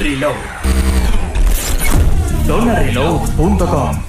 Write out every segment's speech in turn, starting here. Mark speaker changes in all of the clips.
Speaker 1: Reload. ZonaReload.com.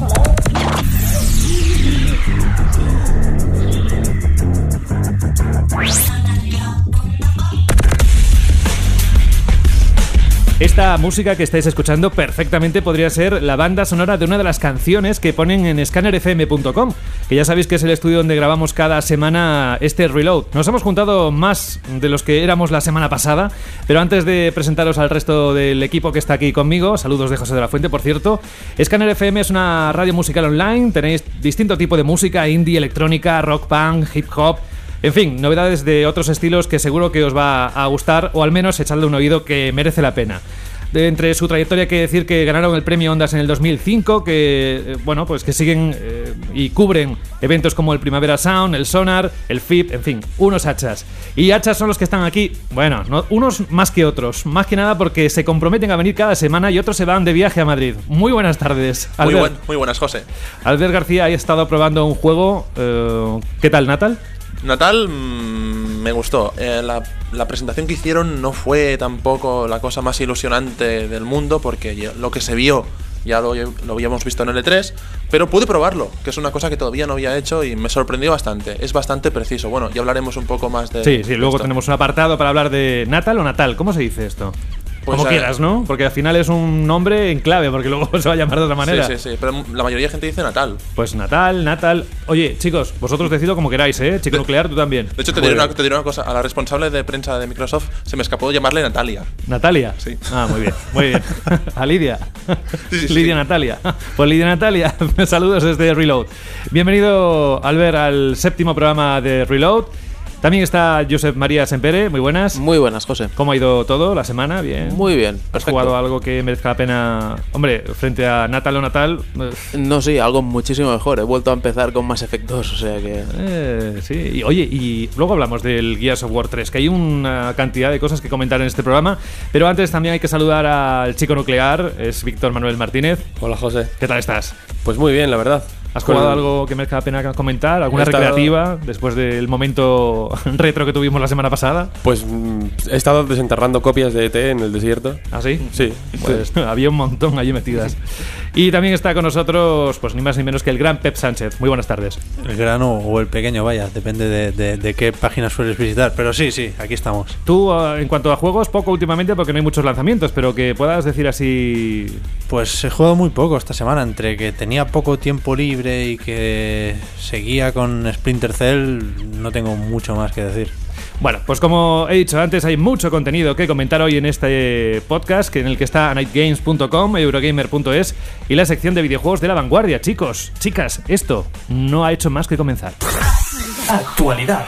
Speaker 2: Esta música que estáis escuchando perfectamente podría ser la banda sonora de una de las canciones que ponen en scannerfm.com, que ya sabéis que es el estudio donde grabamos cada semana este Reload. Nos hemos juntado más de los que éramos la semana pasada, pero antes de presentaros al resto del equipo que está aquí conmigo, saludos de José de la Fuente, por cierto. Scanner FM es una radio musical online, tenéis distinto tipo de música, indie, electrónica, rock, punk, hip hop. En fin, novedades de otros estilos que seguro que os va a gustar, o al menos echarle un oído, que merece la pena. Entre su trayectoria hay que decir que ganaron el premio Ondas en el 2005, que bueno, pues que siguen y cubren eventos como el Primavera Sound, el Sonar, el FIP, en fin, unos hachas. Y hachas son los que están aquí, bueno, no, unos más que otros, más que nada porque se comprometen a venir cada semana y otros se van de viaje a Madrid. Muy buenas tardes, Albert.
Speaker 3: Muy buenas, José.
Speaker 2: Albert García ha estado probando un juego, ¿qué tal, Natal?
Speaker 3: Natal me gustó. La presentación que hicieron no fue tampoco la cosa más ilusionante del mundo, porque lo que se vio ya lo habíamos visto en el E3, pero pude probarlo, que es una cosa que todavía no había hecho y me sorprendió bastante. Es bastante preciso. Bueno, ya hablaremos un poco más de...
Speaker 2: Sí, luego tenemos un apartado para hablar de Natal o Natal. ¿Cómo se dice esto? Pues como quieras, ¿no? Porque al final es un nombre en clave, porque luego se va a llamar de otra manera.
Speaker 3: Sí, pero la mayoría de gente dice Natal.
Speaker 2: Pues Natal. Oye, chicos, vosotros decidlo como queráis, ¿eh? Chico Nuclear, tú también.
Speaker 3: De hecho, te diré una cosa. A la responsable de prensa de Microsoft se me escapó llamarle Natalia.
Speaker 2: ¿Natalia?
Speaker 3: Sí.
Speaker 2: Ah, muy bien. A Lidia.
Speaker 3: Sí.
Speaker 2: Lidia Natalia. Pues Lidia Natalia, saludos desde Reload. Bienvenido, Albert, al 7º programa de Reload. También está Josep María Sempere, muy buenas.
Speaker 4: Muy buenas, José.
Speaker 2: ¿Cómo ha ido todo la semana? Bien.
Speaker 4: Muy bien,
Speaker 2: ¿Has
Speaker 4: perfecto.
Speaker 2: jugado algo que merezca la pena? Hombre, frente a Natal o Natal...
Speaker 4: No, sí, algo muchísimo mejor. He vuelto a empezar con Mass Effect 2, o sea que...
Speaker 2: Sí, y oye, y luego hablamos del Gears of War 3, que hay una cantidad de cosas que comentar en este programa, pero antes también hay que saludar al chico nuclear, es Víctor Manuel Martínez.
Speaker 5: Hola, José.
Speaker 2: ¿Qué tal estás?
Speaker 5: Pues muy bien, la verdad.
Speaker 2: ¿Has jugado algo que merezca la pena comentar? ¿Alguna recreativa después del momento retro que tuvimos la semana pasada?
Speaker 5: Pues he estado desenterrando copias de ET en el desierto.
Speaker 2: ¿Ah, sí?
Speaker 5: Sí.
Speaker 2: Pues había un montón allí metidas. Y también está con nosotros, pues ni más ni menos que el gran Pep Sánchez. Muy buenas tardes.
Speaker 6: El grano o el pequeño, vaya, depende de qué página sueles visitar. Pero sí, aquí estamos.
Speaker 2: Tú, en cuanto a juegos, poco últimamente porque no hay muchos lanzamientos, pero que puedas decir así...
Speaker 6: Pues he jugado muy poco esta semana, entre que tenía poco tiempo libre y que seguía con Splinter Cell, no tengo mucho más que decir.
Speaker 2: Bueno, pues como he dicho antes, hay mucho contenido que comentar hoy en este podcast, en el que está nightgames.com, eurogamer.es y la sección de videojuegos de La Vanguardia. Chicos, chicas, esto no ha hecho más que comenzar.
Speaker 1: Actualidad.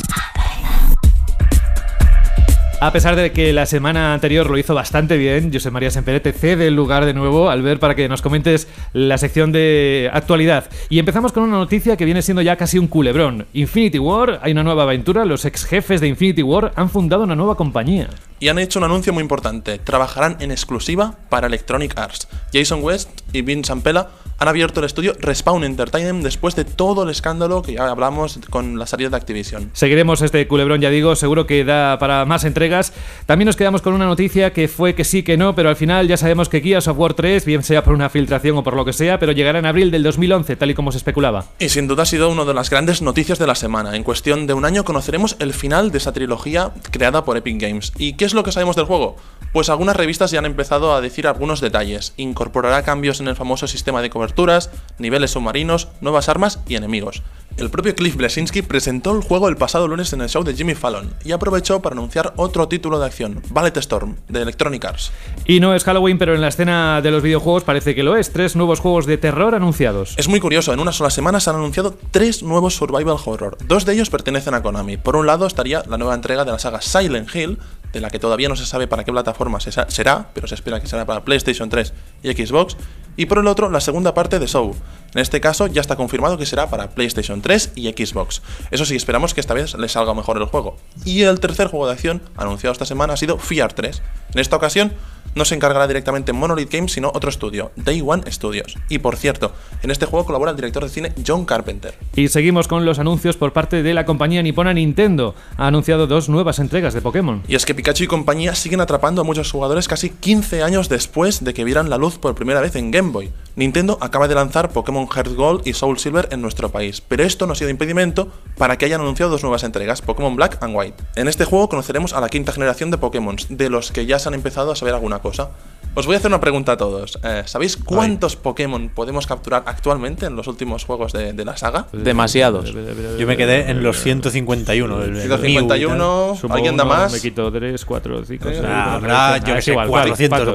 Speaker 2: A pesar de que la semana anterior lo hizo bastante bien, José María Sempere te cede el lugar de nuevo, Albert, para que nos comentes la sección de actualidad. Y empezamos con una noticia que viene siendo ya casi un culebrón. Infinity Ward, hay una nueva aventura, los ex jefes de Infinity Ward han fundado una nueva compañía.
Speaker 3: Y han hecho un anuncio muy importante. Trabajarán en exclusiva para Electronic Arts. Jason West y Vince Zampella han abierto el estudio Respawn Entertainment después de todo el escándalo que ya hablamos con la salida de Activision.
Speaker 2: Seguiremos este culebrón, ya digo, seguro que da para más entregas. También nos quedamos con una noticia que fue que sí, que no, pero al final ya sabemos que Gears of War 3, bien sea por una filtración o por lo que sea, pero llegará en abril del 2011, tal y como se especulaba.
Speaker 3: Y sin duda ha sido una de las grandes noticias de la semana. En cuestión de un año conoceremos el final de esa trilogía creada por Epic Games. ¿Y qué es lo que sabemos del juego? Pues algunas revistas ya han empezado a decir algunos detalles. Incorporará cambios en el famoso sistema de coberturas, niveles submarinos, nuevas armas y enemigos. El propio Cliff Bleszinski presentó el juego el pasado lunes en el show de Jimmy Fallon y aprovechó para anunciar otro título de acción, Ballet Storm, de Electronic Arts.
Speaker 2: Y no es Halloween, pero en la escena de los videojuegos parece que lo es. 3 nuevos juegos de terror anunciados.
Speaker 3: Es muy curioso, en una sola semana se han anunciado 3 nuevos survival horror. 2 de ellos pertenecen a Konami. Por un lado estaría la nueva entrega de la saga Silent Hill, de la que todavía no se sabe para qué plataforma será, pero se espera que será para PlayStation 3 y Xbox. Y por el otro, la segunda parte de Saw. En este caso ya está confirmado que será para PlayStation 3 y Xbox. Eso sí, esperamos que esta vez le salga mejor el juego. Y el tercer juego de acción anunciado esta semana ha sido Fear 3. En esta ocasión no se encargará directamente Monolith Games, sino otro estudio, Day One Studios. Y por cierto, en este juego colabora el director de cine John Carpenter.
Speaker 2: Y seguimos con los anuncios por parte de la compañía nipona Nintendo. Ha anunciado 2 nuevas entregas de Pokémon.
Speaker 3: Y es que Pikachu y compañía siguen atrapando a muchos jugadores casi 15 años después de que vieran la luz por primera vez en Game Boy. Nintendo acaba de lanzar Pokémon Heart Gold y Soul Silver en nuestro país, pero esto no ha sido impedimento para que hayan anunciado 2 nuevas entregas, Pokémon Black and White. En este juego conoceremos a la 5ª generación de Pokémon, de los que ya se han empezado a saber alguna cosa. Os voy a hacer una pregunta a todos. ¿Sabéis cuántos Pokémon podemos capturar actualmente en los últimos juegos de la saga?
Speaker 4: Demasiados.
Speaker 6: Yo me quedé en los 151.
Speaker 3: 151, ¿alguien da más?
Speaker 2: Me quito 3, 4, 5, 6.
Speaker 6: Habrá, yo que sé, 400.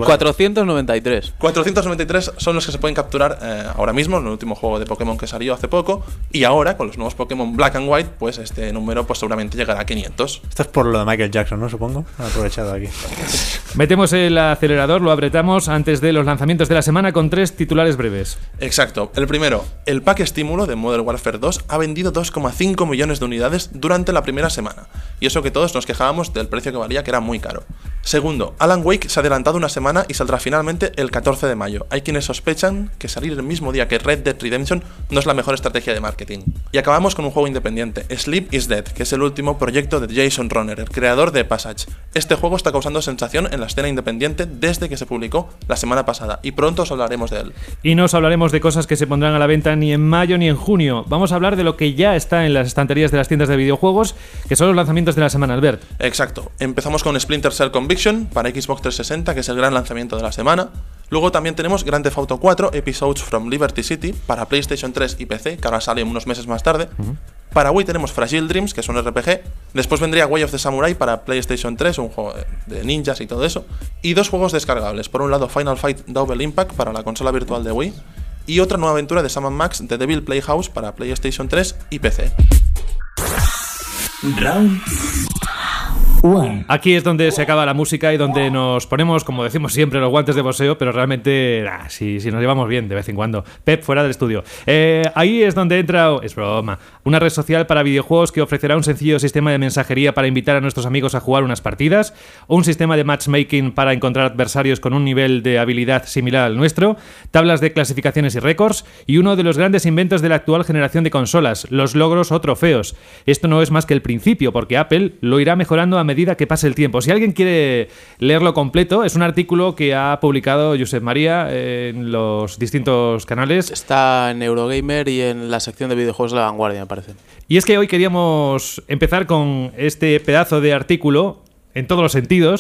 Speaker 4: 493.
Speaker 3: 493 son los que se pueden capturar ahora mismo en el último juego de Pokémon que salió hace poco, y ahora con los nuevos Pokémon Black and White pues este número pues seguramente llegará a 500.
Speaker 6: Esto es por lo de Michael Jackson, ¿no? Supongo. Han aprovechado aquí.
Speaker 2: Metemos el acelerador, lo apretamos antes de los lanzamientos de la semana con 3 titulares breves.
Speaker 3: Exacto. El primero, el pack estímulo de Modern Warfare 2 ha vendido 2,5 millones de unidades durante la primera semana, y eso que todos nos quejábamos del precio que valía, que era muy caro. Segundo, Alan Wake se ha adelantado una semana y saldrá finalmente el 14 de mayo. Hay quienes sospechan que salir el mismo día que Red Dead Redemption no es la mejor estrategia de marketing. Y acabamos con un juego independiente, Sleep is Dead, que es el último proyecto de Jason Ronner, el creador de Passage. Este juego está causando sensación en la escena independiente desde que se publicó la semana pasada, y pronto os hablaremos de él.
Speaker 2: Y no os hablaremos de cosas que se pondrán a la venta ni en mayo ni en junio. Vamos a hablar de lo que ya está en las estanterías de las tiendas de videojuegos, que son los lanzamientos de la semana, Albert.
Speaker 3: Exacto. Empezamos con Splinter Cell Conviction para Xbox 360, que es el gran lanzamiento de la semana. Luego también tenemos Grand Theft Auto 4 Episodes from Liberty City para PlayStation 3 y PC, que ahora sale unos meses más tarde. Para Wii tenemos Fragile Dreams, que es un RPG. Después vendría Way of the Samurai para PlayStation 3, un juego de ninjas y todo eso. Y 2 juegos descargables. Por un lado, Final Fight Double Impact para la consola virtual de Wii. Y otra nueva aventura de Sam & Max, The Devil Playhouse para PlayStation 3 y PC.
Speaker 1: Round 1.
Speaker 2: Aquí es donde se acaba la música y donde nos ponemos, como decimos siempre, los guantes de boxeo, pero realmente si nos llevamos bien de vez en cuando. Pep, fuera del estudio. Ahí es donde entra, es broma, una red social para videojuegos que ofrecerá un sencillo sistema de mensajería para invitar a nuestros amigos a jugar unas partidas, un sistema de matchmaking para encontrar adversarios con un nivel de habilidad similar al nuestro, tablas de clasificaciones y récords, y uno de los grandes inventos de la actual generación de consolas, los logros o trofeos. Esto no es más que el principio, porque Apple lo irá mejorando a medida que pase el tiempo. Si alguien quiere leerlo completo, es un artículo que ha publicado Josep María en los distintos canales.
Speaker 4: Está en Eurogamer y en la sección de videojuegos de La Vanguardia, me parece.
Speaker 2: Y es que hoy queríamos empezar con este pedazo de artículo, en todos los sentidos,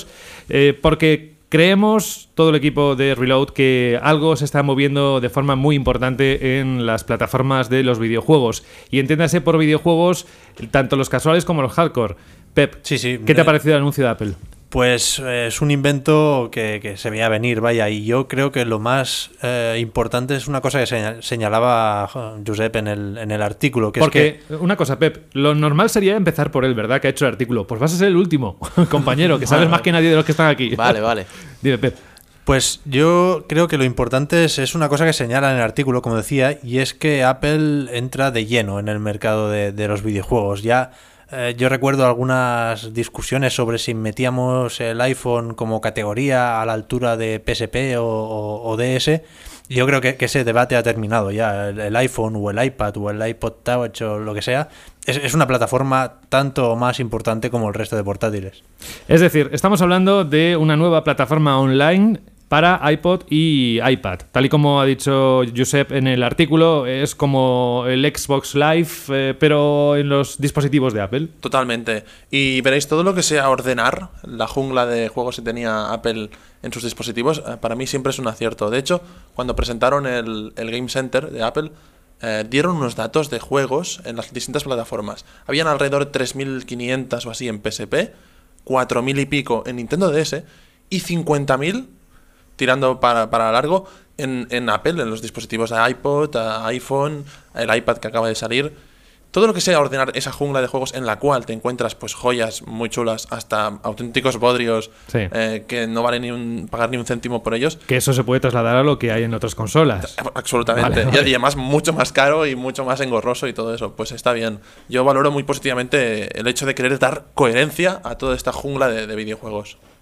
Speaker 2: porque creemos, todo el equipo de Reload, que algo se está moviendo de forma muy importante en las plataformas de los videojuegos. Y entiéndase por videojuegos tanto los casuales como los hardcore. Pep,
Speaker 6: sí.
Speaker 2: ¿Qué te ha parecido el anuncio de Apple?
Speaker 6: Pues es un invento que se veía venir, vaya, y yo creo que lo más importante es una cosa que señalaba Josep en el artículo, que
Speaker 2: porque,
Speaker 6: es que...
Speaker 2: una cosa, Pep, lo normal sería empezar por él, ¿verdad? Que ha hecho el artículo. Pues vas a ser el último, compañero, que sabes más que nadie de los que están aquí.
Speaker 4: Vale.
Speaker 2: Dime, Pep.
Speaker 6: Pues yo creo que lo importante es una cosa que señala en el artículo, como decía, y es que Apple entra de lleno en el mercado de los videojuegos. Ya yo recuerdo algunas discusiones sobre si metíamos el iPhone como categoría a la altura de PSP o DS. Yo creo que ese debate ha terminado ya. El iPhone o el iPad o el iPod Touch o lo que sea es una plataforma tanto más importante como el resto de portátiles.
Speaker 2: Es decir, estamos hablando de una nueva plataforma online para iPod y iPad. Tal y como ha dicho Josep en el artículo, es como el Xbox Live, pero en los dispositivos de Apple.
Speaker 3: Totalmente. Y veréis, todo lo que sea ordenar la jungla de juegos que tenía Apple en sus dispositivos, para mí siempre es un acierto. De hecho, cuando presentaron el Game Center de Apple, dieron unos datos de juegos en las distintas plataformas. Habían alrededor de 3.500 o así en PSP, 4.000 y pico en Nintendo DS y 50.000 tirando para largo en Apple, en los dispositivos de iPod, iPhone, el iPad que acaba de salir. Todo lo que sea ordenar esa jungla de juegos en la cual te encuentras pues joyas muy chulas hasta auténticos bodrios,
Speaker 2: sí,
Speaker 3: que no vale pagar ni un céntimo por ellos.
Speaker 2: Que eso se puede trasladar a lo que hay en otras consolas.
Speaker 3: Absolutamente.
Speaker 2: Vale.
Speaker 3: Y además mucho más caro y mucho más engorroso y todo eso. Pues está bien. Yo valoro muy positivamente el hecho de querer dar coherencia a toda esta jungla de videojuegos.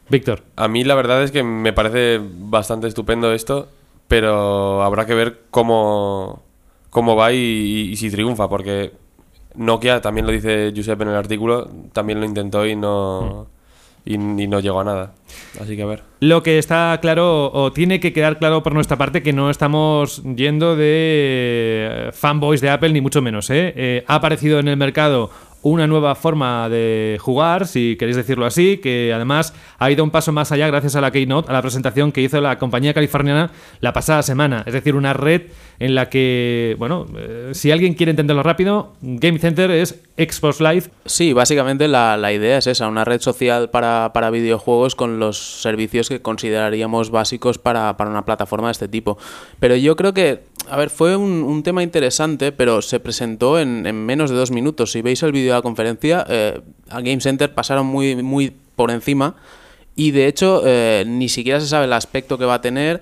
Speaker 2: Víctor.
Speaker 5: A mí la verdad es que me parece bastante estupendo esto, pero habrá que ver cómo va y si triunfa, porque Nokia, también lo dice Josep en el artículo, también lo intentó y no llegó a nada. Así que a ver.
Speaker 2: Lo que está claro, o tiene que quedar claro por nuestra parte, que no estamos yendo de fanboys de Apple, ni mucho menos. Ha aparecido en el mercado una nueva forma de jugar, si queréis decirlo así, que además ha ido un paso más allá gracias a la Keynote, a la presentación que hizo la compañía californiana la pasada semana. Es decir, una red en la que, bueno, si alguien quiere entenderlo rápido, Game Center es Xbox Live.
Speaker 4: Sí, básicamente la idea es esa, una red social para videojuegos con los servicios que consideraríamos básicos para una plataforma de este tipo. Pero yo creo que, a ver, fue un tema interesante, pero se presentó en menos de 2 minutos. Si veis el vídeo de la conferencia, a Game Center pasaron muy por encima y de hecho ni siquiera se sabe el aspecto que va a tener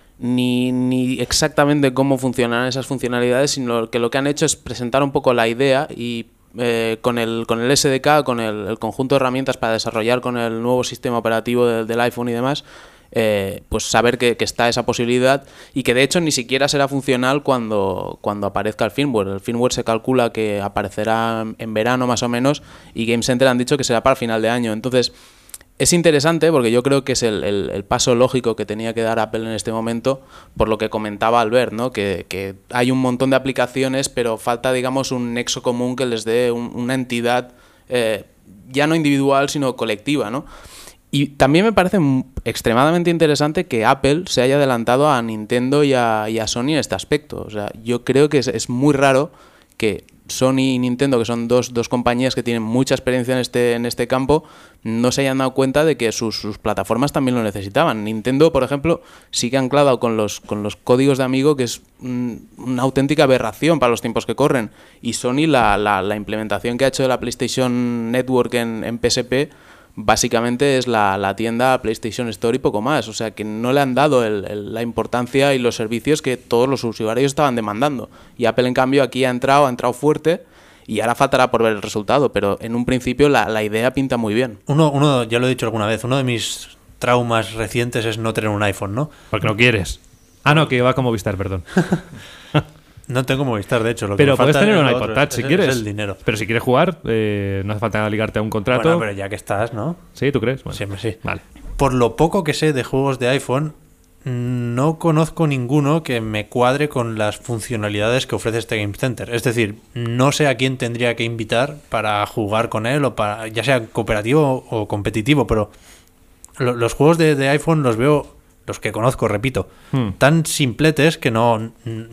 Speaker 4: ni exactamente cómo funcionarán esas funcionalidades, sino que lo que han hecho es presentar un poco la idea y con el SDK, con el conjunto de herramientas para desarrollar con el nuevo sistema operativo del iPhone y demás, pues saber que está esa posibilidad y que de hecho ni siquiera será funcional cuando aparezca el firmware. El firmware se calcula que aparecerá en verano más o menos y Game Center han dicho que será para el final de año. Entonces es interesante porque yo creo que es el paso lógico que tenía que dar Apple en este momento, por lo que comentaba Albert, ¿no? Que hay un montón de aplicaciones, pero falta, digamos, un nexo común que les dé una entidad ya no individual, sino colectiva, ¿no? Y también me parece extremadamente interesante que Apple se haya adelantado a Nintendo y a Sony en este aspecto. O sea, yo creo que es muy raro que Sony y Nintendo, que son dos compañías que tienen mucha experiencia en este campo, no se hayan dado cuenta de que sus plataformas también lo necesitaban. Nintendo, por ejemplo, sí que ha anclado con los códigos de amigo, que es una auténtica aberración para los tiempos que corren. Y Sony, la implementación que ha hecho de la PlayStation Network en PSP, básicamente es la tienda PlayStation Store y poco más. O sea, que no le han dado la importancia y los servicios que todos los usuarios estaban demandando. Y Apple, en cambio, aquí ha entrado fuerte y ahora faltará por ver el resultado. Pero en un principio la idea pinta muy bien.
Speaker 6: Uno, ya lo he dicho alguna vez, uno de mis traumas recientes es no tener un iPhone, ¿no?
Speaker 2: Porque no quieres. Ah, no, que va como Movistar, perdón.
Speaker 6: No tengo Movistar, de hecho.
Speaker 2: Pero puedes tener un iPod Touch si quieres.
Speaker 6: Es el dinero.
Speaker 2: Pero si quieres jugar, no hace falta ligarte a un contrato.
Speaker 6: Bueno, pero ya que estás, ¿no?
Speaker 2: ¿Sí? ¿Tú crees? Bueno,
Speaker 6: Siempre sí.
Speaker 2: Vale.
Speaker 6: Por lo poco que sé de juegos de iPhone, no conozco ninguno que me cuadre con las funcionalidades que ofrece este Game Center. Es decir, no sé a quién tendría que invitar para jugar con él, o para, ya sea cooperativo o competitivo, pero los juegos de iPhone los veo, los que conozco, repito, tan simpletes que no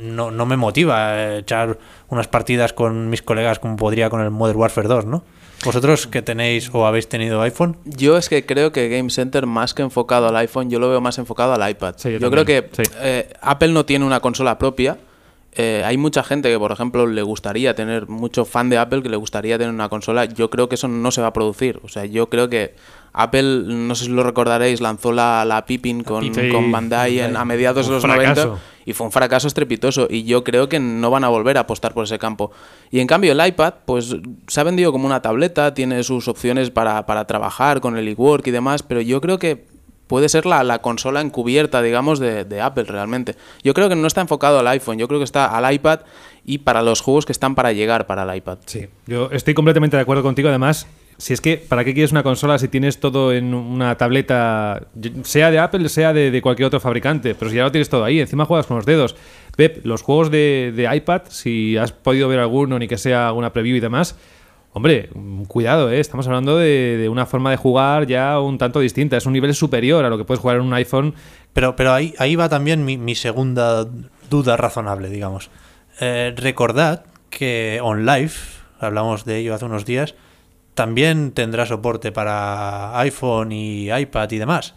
Speaker 6: me motiva echar unas partidas con mis colegas como podría con el Modern Warfare 2, ¿no? ¿Vosotros que tenéis o habéis tenido iPhone?
Speaker 4: Yo es que creo que Game Center, más que enfocado al iPhone, yo lo veo más enfocado al iPad.
Speaker 2: Sí,
Speaker 4: yo creo que Apple no tiene una consola propia. Hay mucha gente que, por ejemplo, le gustaría tener, mucho fan de Apple que le gustaría tener una consola. Yo creo que eso no se va a producir. O sea, yo creo que Apple, no sé si lo recordaréis, lanzó la Pippin con Bandai a mediados de los 90 y fue un fracaso estrepitoso, y yo creo que no van a volver a apostar por ese campo. Y en cambio el iPad pues se ha vendido como una tableta, tiene sus opciones para trabajar con el eWork y demás, pero yo creo que puede ser la consola encubierta, digamos, de Apple realmente. Yo creo que no está enfocado al iPhone, yo creo que está al iPad y para los juegos que están para llegar para el iPad.
Speaker 2: Sí, yo estoy completamente de acuerdo contigo. Además, si es que, ¿para qué quieres una consola si tienes todo en una tableta, sea de Apple, sea de cualquier otro fabricante? Pero si ya lo tienes todo ahí, encima juegas con los dedos. Pep, los juegos de iPad, si has podido ver alguno, ni que sea una preview y demás, hombre, cuidado, estamos hablando de una forma de jugar ya un tanto distinta. Es un nivel superior a lo que puedes jugar en un iPhone.
Speaker 6: Pero ahí va también mi segunda duda razonable, digamos. Recordad que OnLive, hablamos de ello hace unos días, también tendrá soporte para iPhone y iPad y demás.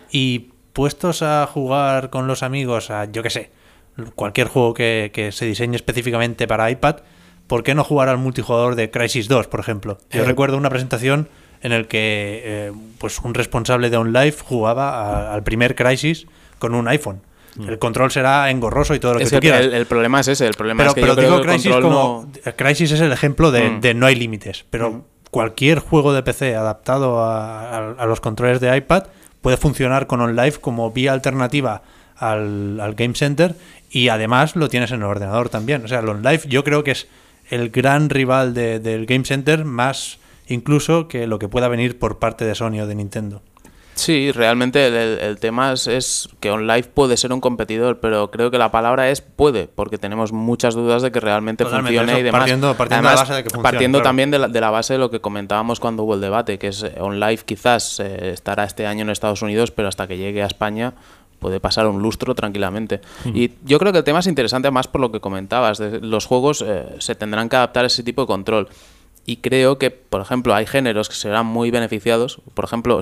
Speaker 6: Y puestos a jugar con los amigos a, yo qué sé, cualquier juego que se diseñe específicamente para iPad, ¿por qué no jugar al multijugador de Crysis 2, por ejemplo? Yo recuerdo una presentación en el que pues un responsable de OnLive jugaba al primer Crysis con un iPhone. El control será engorroso y todo lo que tú quieras.
Speaker 4: El problema es ese, el problema es que
Speaker 6: pero
Speaker 4: yo creo
Speaker 6: digo
Speaker 4: que el
Speaker 6: Crysis
Speaker 4: control
Speaker 6: como Crysis es el ejemplo de no hay límites, pero cualquier juego de PC adaptado a los controles de iPad puede funcionar con OnLive como vía alternativa al Game Center, y además lo tienes en el ordenador también. O sea, el OnLive yo creo que es el gran rival del Game Center, más incluso que lo que pueda venir por parte de Sony o de Nintendo.
Speaker 4: Sí, realmente el tema es que OnLive puede ser un competidor, pero creo que la palabra es puede, porque tenemos muchas dudas de que realmente
Speaker 6: Totalmente,
Speaker 4: funcione
Speaker 6: eso,
Speaker 4: y demás.
Speaker 6: partiendo
Speaker 4: Además,
Speaker 6: de la base de que funcione,
Speaker 4: partiendo
Speaker 6: claro.
Speaker 4: también de la base de lo que comentábamos cuando hubo el debate, que es OnLive quizás estará este año en Estados Unidos, pero hasta que llegue a España puede pasar un lustro tranquilamente. Y yo creo que el tema es interesante más por lo que comentabas. Los juegos se tendrán que adaptar a ese tipo de control. Y creo que, por ejemplo, hay géneros que serán muy beneficiados. Por ejemplo,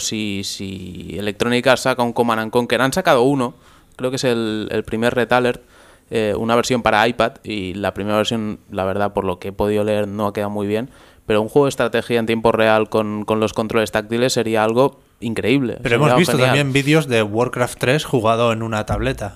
Speaker 4: si Electronic Arts saca un Command & Conquer, han sacado uno, creo que es el primer Red Alert, una versión para iPad, y la primera versión, la verdad, por lo que he podido leer, no ha quedado muy bien. Pero un juego de estrategia en tiempo real con los controles táctiles sería algo increíble.
Speaker 6: Pero hemos visto también vídeos de Warcraft 3 jugado en una tableta.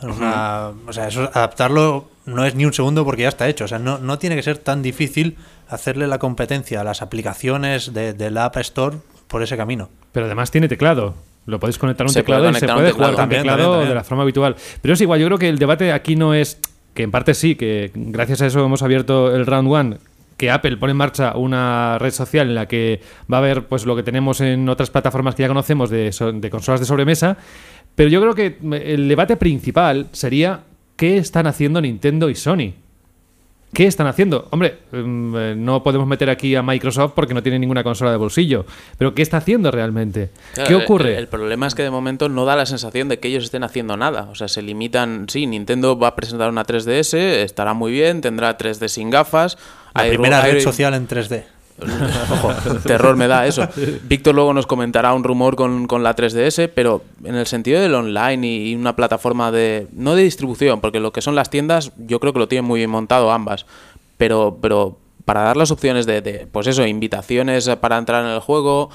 Speaker 6: O sea, eso, adaptarlo no es ni un segundo porque ya está hecho. O sea, no tiene que ser tan difícil hacerle la competencia a las aplicaciones de la App Store por ese camino.
Speaker 2: Pero además tiene teclado. Lo podéis conectar a un
Speaker 4: Se
Speaker 2: teclado
Speaker 4: puede
Speaker 2: y se
Speaker 4: conectar a un
Speaker 2: puede
Speaker 4: teclado.
Speaker 2: jugar con teclado
Speaker 6: También.
Speaker 2: de la forma habitual. Pero es igual, yo creo que el debate aquí no es, que en parte sí, que gracias a eso hemos abierto el Round One, que Apple pone en marcha una red social en la que va a haber pues lo que tenemos en otras plataformas que ya conocemos de consolas de sobremesa. Pero yo creo que el debate principal sería ¿qué están haciendo Nintendo y Sony? ¿Qué están haciendo? Hombre, no podemos meter aquí a Microsoft porque no tiene ninguna consola de bolsillo. Pero ¿qué está haciendo realmente?
Speaker 4: Claro,
Speaker 2: ¿Qué ocurre?
Speaker 4: El problema es que de momento no da la sensación de que ellos estén haciendo nada. O sea, se limitan... Sí, Nintendo va a presentar una 3DS, estará muy bien, tendrá 3D sin gafas.
Speaker 6: La primera red social en 3D.
Speaker 4: Ojo, terror me da eso. Víctor luego nos comentará un rumor con la 3DS, pero en el sentido del online y una plataforma de... No de distribución, porque lo que son las tiendas yo creo que lo tienen muy bien montado ambas, pero para dar las opciones de pues eso, invitaciones para entrar en el juego,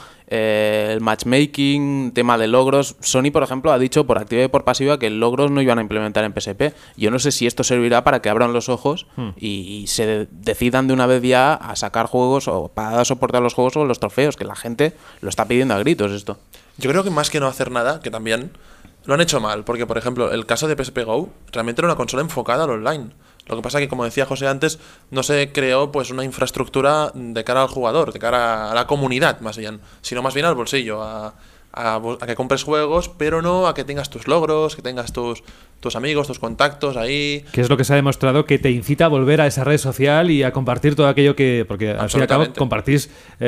Speaker 4: el matchmaking, tema de logros. Sony, por ejemplo, ha dicho por activa y por pasiva que logros no iban a implementar en PSP. Yo no sé si esto servirá para que abran los ojos y se decidan de una vez ya a sacar juegos o para dar soporte a los juegos o los trofeos, que la gente lo está pidiendo a gritos esto.
Speaker 3: Yo creo que más que no hacer nada, que también lo han hecho mal, porque por ejemplo, el caso de PSP Go realmente era una consola enfocada al online. Lo que pasa es que, como decía José antes, no se creó pues una infraestructura de cara al jugador, de cara a la comunidad más bien, sino más bien al bolsillo, a que compres juegos, pero no a que tengas tus logros, que tengas tus amigos, tus contactos ahí.
Speaker 2: Que es lo que se ha demostrado que te incita a volver a esa red social y a compartir todo aquello que... Porque al fin y al cabo compartís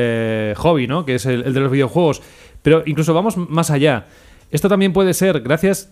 Speaker 2: hobby, ¿no? Que es el de los videojuegos. Pero incluso vamos más allá. Esto también puede ser, gracias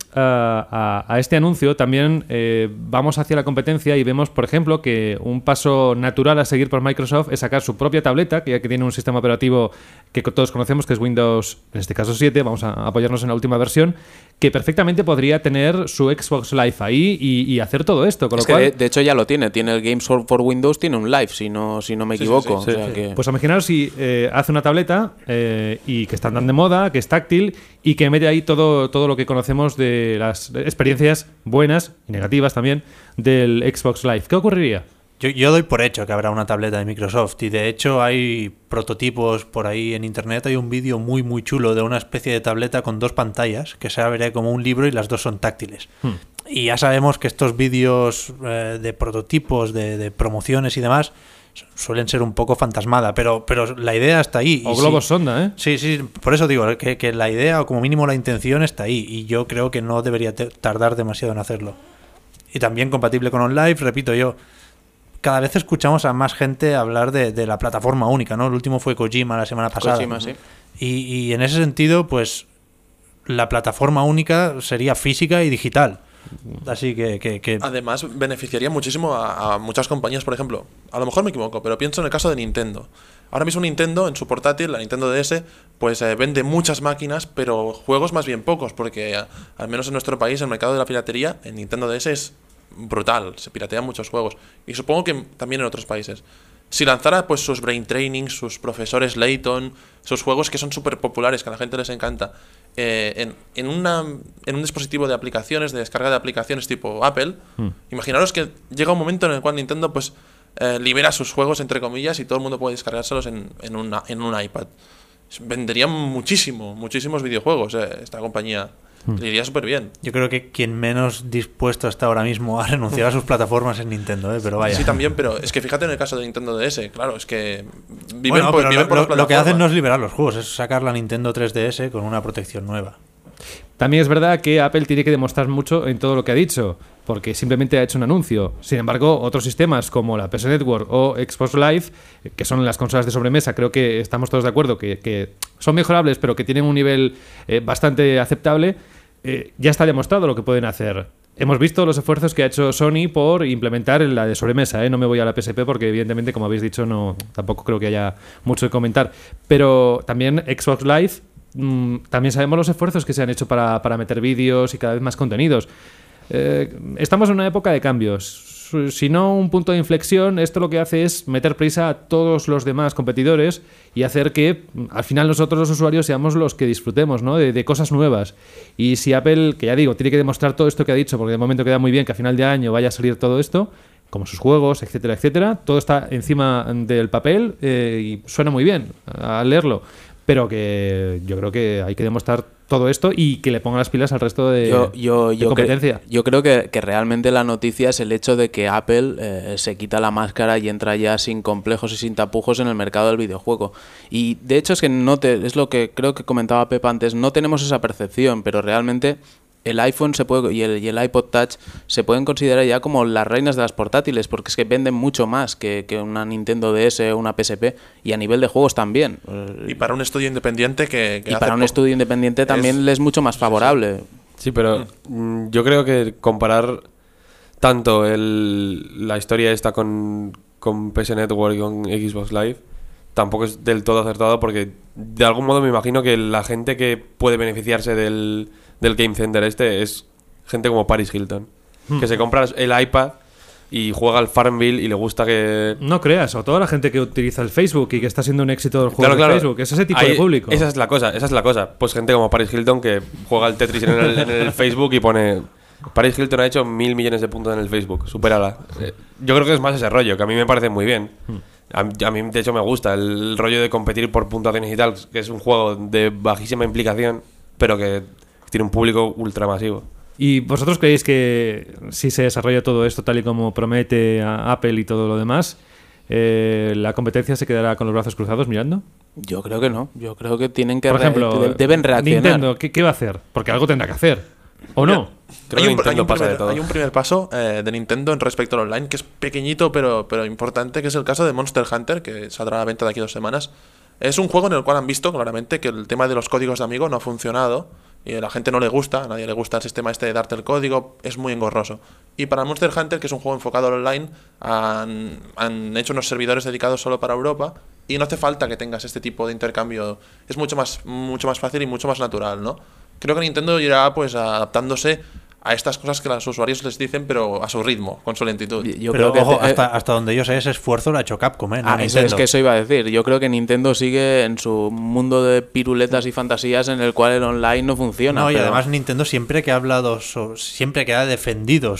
Speaker 2: a este anuncio, también vamos hacia la competencia y vemos, por ejemplo, que un paso natural a seguir por Microsoft es sacar su propia tableta, que ya que tiene un sistema operativo que todos conocemos, que es Windows, en este caso 7, vamos a apoyarnos en la última versión, que perfectamente podría tener su Xbox Live ahí y hacer todo esto. Con lo cual,
Speaker 4: de hecho ya lo tiene el Games for Windows, tiene un Live, si no me equivoco.
Speaker 3: Sí.
Speaker 4: O sea que...
Speaker 2: Pues imaginaros si hace una tableta y que está tan de moda, que es táctil y que mete ahí todo lo que conocemos de las experiencias buenas y negativas también del Xbox Live. ¿Qué ocurriría?
Speaker 6: Yo doy por hecho que habrá una tableta de Microsoft, y de hecho hay prototipos por ahí en internet. Hay un vídeo muy muy chulo de una especie de tableta con dos pantallas que se abre como un libro y las dos son táctiles. Y ya sabemos que estos vídeos de prototipos, de promociones y demás suelen ser un poco fantasmada, pero la idea está ahí.
Speaker 2: O globos sonda, ¿eh?
Speaker 6: Sí, por eso digo que la idea, o como mínimo la intención, está ahí, y yo creo que no debería tardar demasiado en hacerlo. Y también compatible con OnLive, repito yo. Cada vez escuchamos a más gente hablar de la plataforma única, ¿no? El último fue Kojima la semana pasada.
Speaker 4: Kojima, sí.
Speaker 6: Y en ese sentido, pues la plataforma única sería física y digital. Así que...
Speaker 3: Además, beneficiaría muchísimo a muchas compañías, por ejemplo. A lo mejor me equivoco, pero pienso en el caso de Nintendo. Ahora mismo Nintendo, en su portátil, la Nintendo DS, pues vende muchas máquinas, pero juegos más bien pocos, porque al menos en nuestro país el mercado de la piratería en Nintendo DS es brutal, se piratean muchos juegos. Y supongo que también en otros países. Si lanzara pues sus Brain Training, sus profesores Layton, sus juegos que son súper populares, que a la gente les encanta, en un dispositivo de aplicaciones, de descarga de aplicaciones tipo Apple, imaginaros que llega un momento en el cual Nintendo libera sus juegos, entre comillas, y todo el mundo puede descargárselos en un iPad. venderían muchísimos videojuegos, esta compañía. Le iría súper bien.
Speaker 6: Yo creo que quien menos dispuesto está ahora mismo a renunciar a sus plataformas es Nintendo, pero vaya.
Speaker 3: Sí, también, pero es que fíjate en el caso de Nintendo DS, claro, es que
Speaker 6: viven por las plataformas. Lo que hacen no es liberar los juegos, es sacar la Nintendo 3DS con una protección nueva.
Speaker 2: También es verdad que Apple tiene que demostrar mucho en todo lo que ha dicho, porque simplemente ha hecho un anuncio. Sin embargo, otros sistemas como la PS Network o Xbox Live, que son las consolas de sobremesa, creo que estamos todos de acuerdo que son mejorables, pero que tienen un nivel bastante aceptable, ya está demostrado lo que pueden hacer. Hemos visto los esfuerzos que ha hecho Sony por implementar la de sobremesa, No me voy a la PSP porque evidentemente, como habéis dicho, tampoco creo que haya mucho que comentar. Pero también Xbox Live, también sabemos los esfuerzos que se han hecho para meter vídeos y cada vez más contenidos. Estamos en una época de cambios. Si no un punto de inflexión, esto lo que hace es meter prisa a todos los demás competidores y hacer que al final nosotros los usuarios seamos los que disfrutemos, ¿no? de cosas nuevas. Y si Apple, que ya digo, tiene que demostrar todo esto que ha dicho, porque de momento queda muy bien que a final de año vaya a salir todo esto, como sus juegos, etcétera, etcétera, todo está encima del papel y suena muy bien al leerlo. Pero que yo creo que hay que demostrar todo esto y que le pongan las pilas al resto de competencia.
Speaker 4: Yo creo que realmente la noticia es el hecho de que Apple se quita la máscara y entra ya sin complejos y sin tapujos en el mercado del videojuego. Y de hecho es que es lo que creo que comentaba Pep antes, no tenemos esa percepción, pero realmente el iPhone y el iPod Touch se pueden considerar ya como las reinas de las portátiles, porque es que venden mucho más que una Nintendo DS o una PSP, y a nivel de juegos también.
Speaker 3: Y para un estudio independiente
Speaker 4: estudio independiente también le es mucho más favorable.
Speaker 5: Sí, pero yo creo que comparar tanto la historia esta con PS Network y con Xbox Live tampoco es del todo acertado, porque de algún modo me imagino que la gente que puede beneficiarse del Game Center es gente como Paris Hilton, que se compra el iPad y juega al Farmville y le gusta que...
Speaker 2: No creas, o toda la gente que utiliza el Facebook y que está siendo un éxito del juego de Facebook, es ese tipo de público.
Speaker 5: Esa es la cosa. Pues gente como Paris Hilton que juega al Tetris en el Facebook y pone... Paris Hilton ha hecho 1.000 millones de puntos en el Facebook, supérala. Yo creo que es más ese rollo, que a mí me parece muy bien. A mí, de hecho, me gusta el rollo de competir por puntuaciones y tal, que es un juego de bajísima implicación, pero que tiene un público ultramasivo.
Speaker 2: ¿Y vosotros creéis que si se desarrolla todo esto tal y como promete a Apple y todo lo demás, la competencia se quedará con los brazos cruzados mirando?
Speaker 4: Yo creo que no. Yo creo que tienen que
Speaker 2: Por ejemplo,
Speaker 4: deben reaccionar.
Speaker 2: Nintendo, ¿qué va a hacer? Porque algo tendrá que hacer. ¿O no?
Speaker 3: Hay un primer paso de Nintendo en respecto al online que es pequeñito pero importante, que es el caso de Monster Hunter, que saldrá a la venta de aquí 2 semanas. Es un juego en el cual han visto claramente que el tema de los códigos de amigo no ha funcionado y a la gente no le gusta, a nadie le gusta el sistema este de darte el código, es muy engorroso. Y para Monster Hunter, que es un juego enfocado al online, han hecho unos servidores dedicados solo para Europa y no hace falta que tengas este tipo de intercambio, es mucho más fácil y mucho más natural, ¿no? Creo que Nintendo irá pues adaptándose a estas cosas que los usuarios les dicen, pero a su ritmo, con su lentitud.
Speaker 6: Yo creo que ojo, hasta donde yo sé, ese esfuerzo lo ha hecho Capcom, ¿no?
Speaker 4: Es que eso iba a decir. Yo creo que Nintendo sigue en su mundo de piruletas y fantasías en el cual el online no funciona.
Speaker 6: No, y además Nintendo siempre que ha hablado, siempre que ha defendido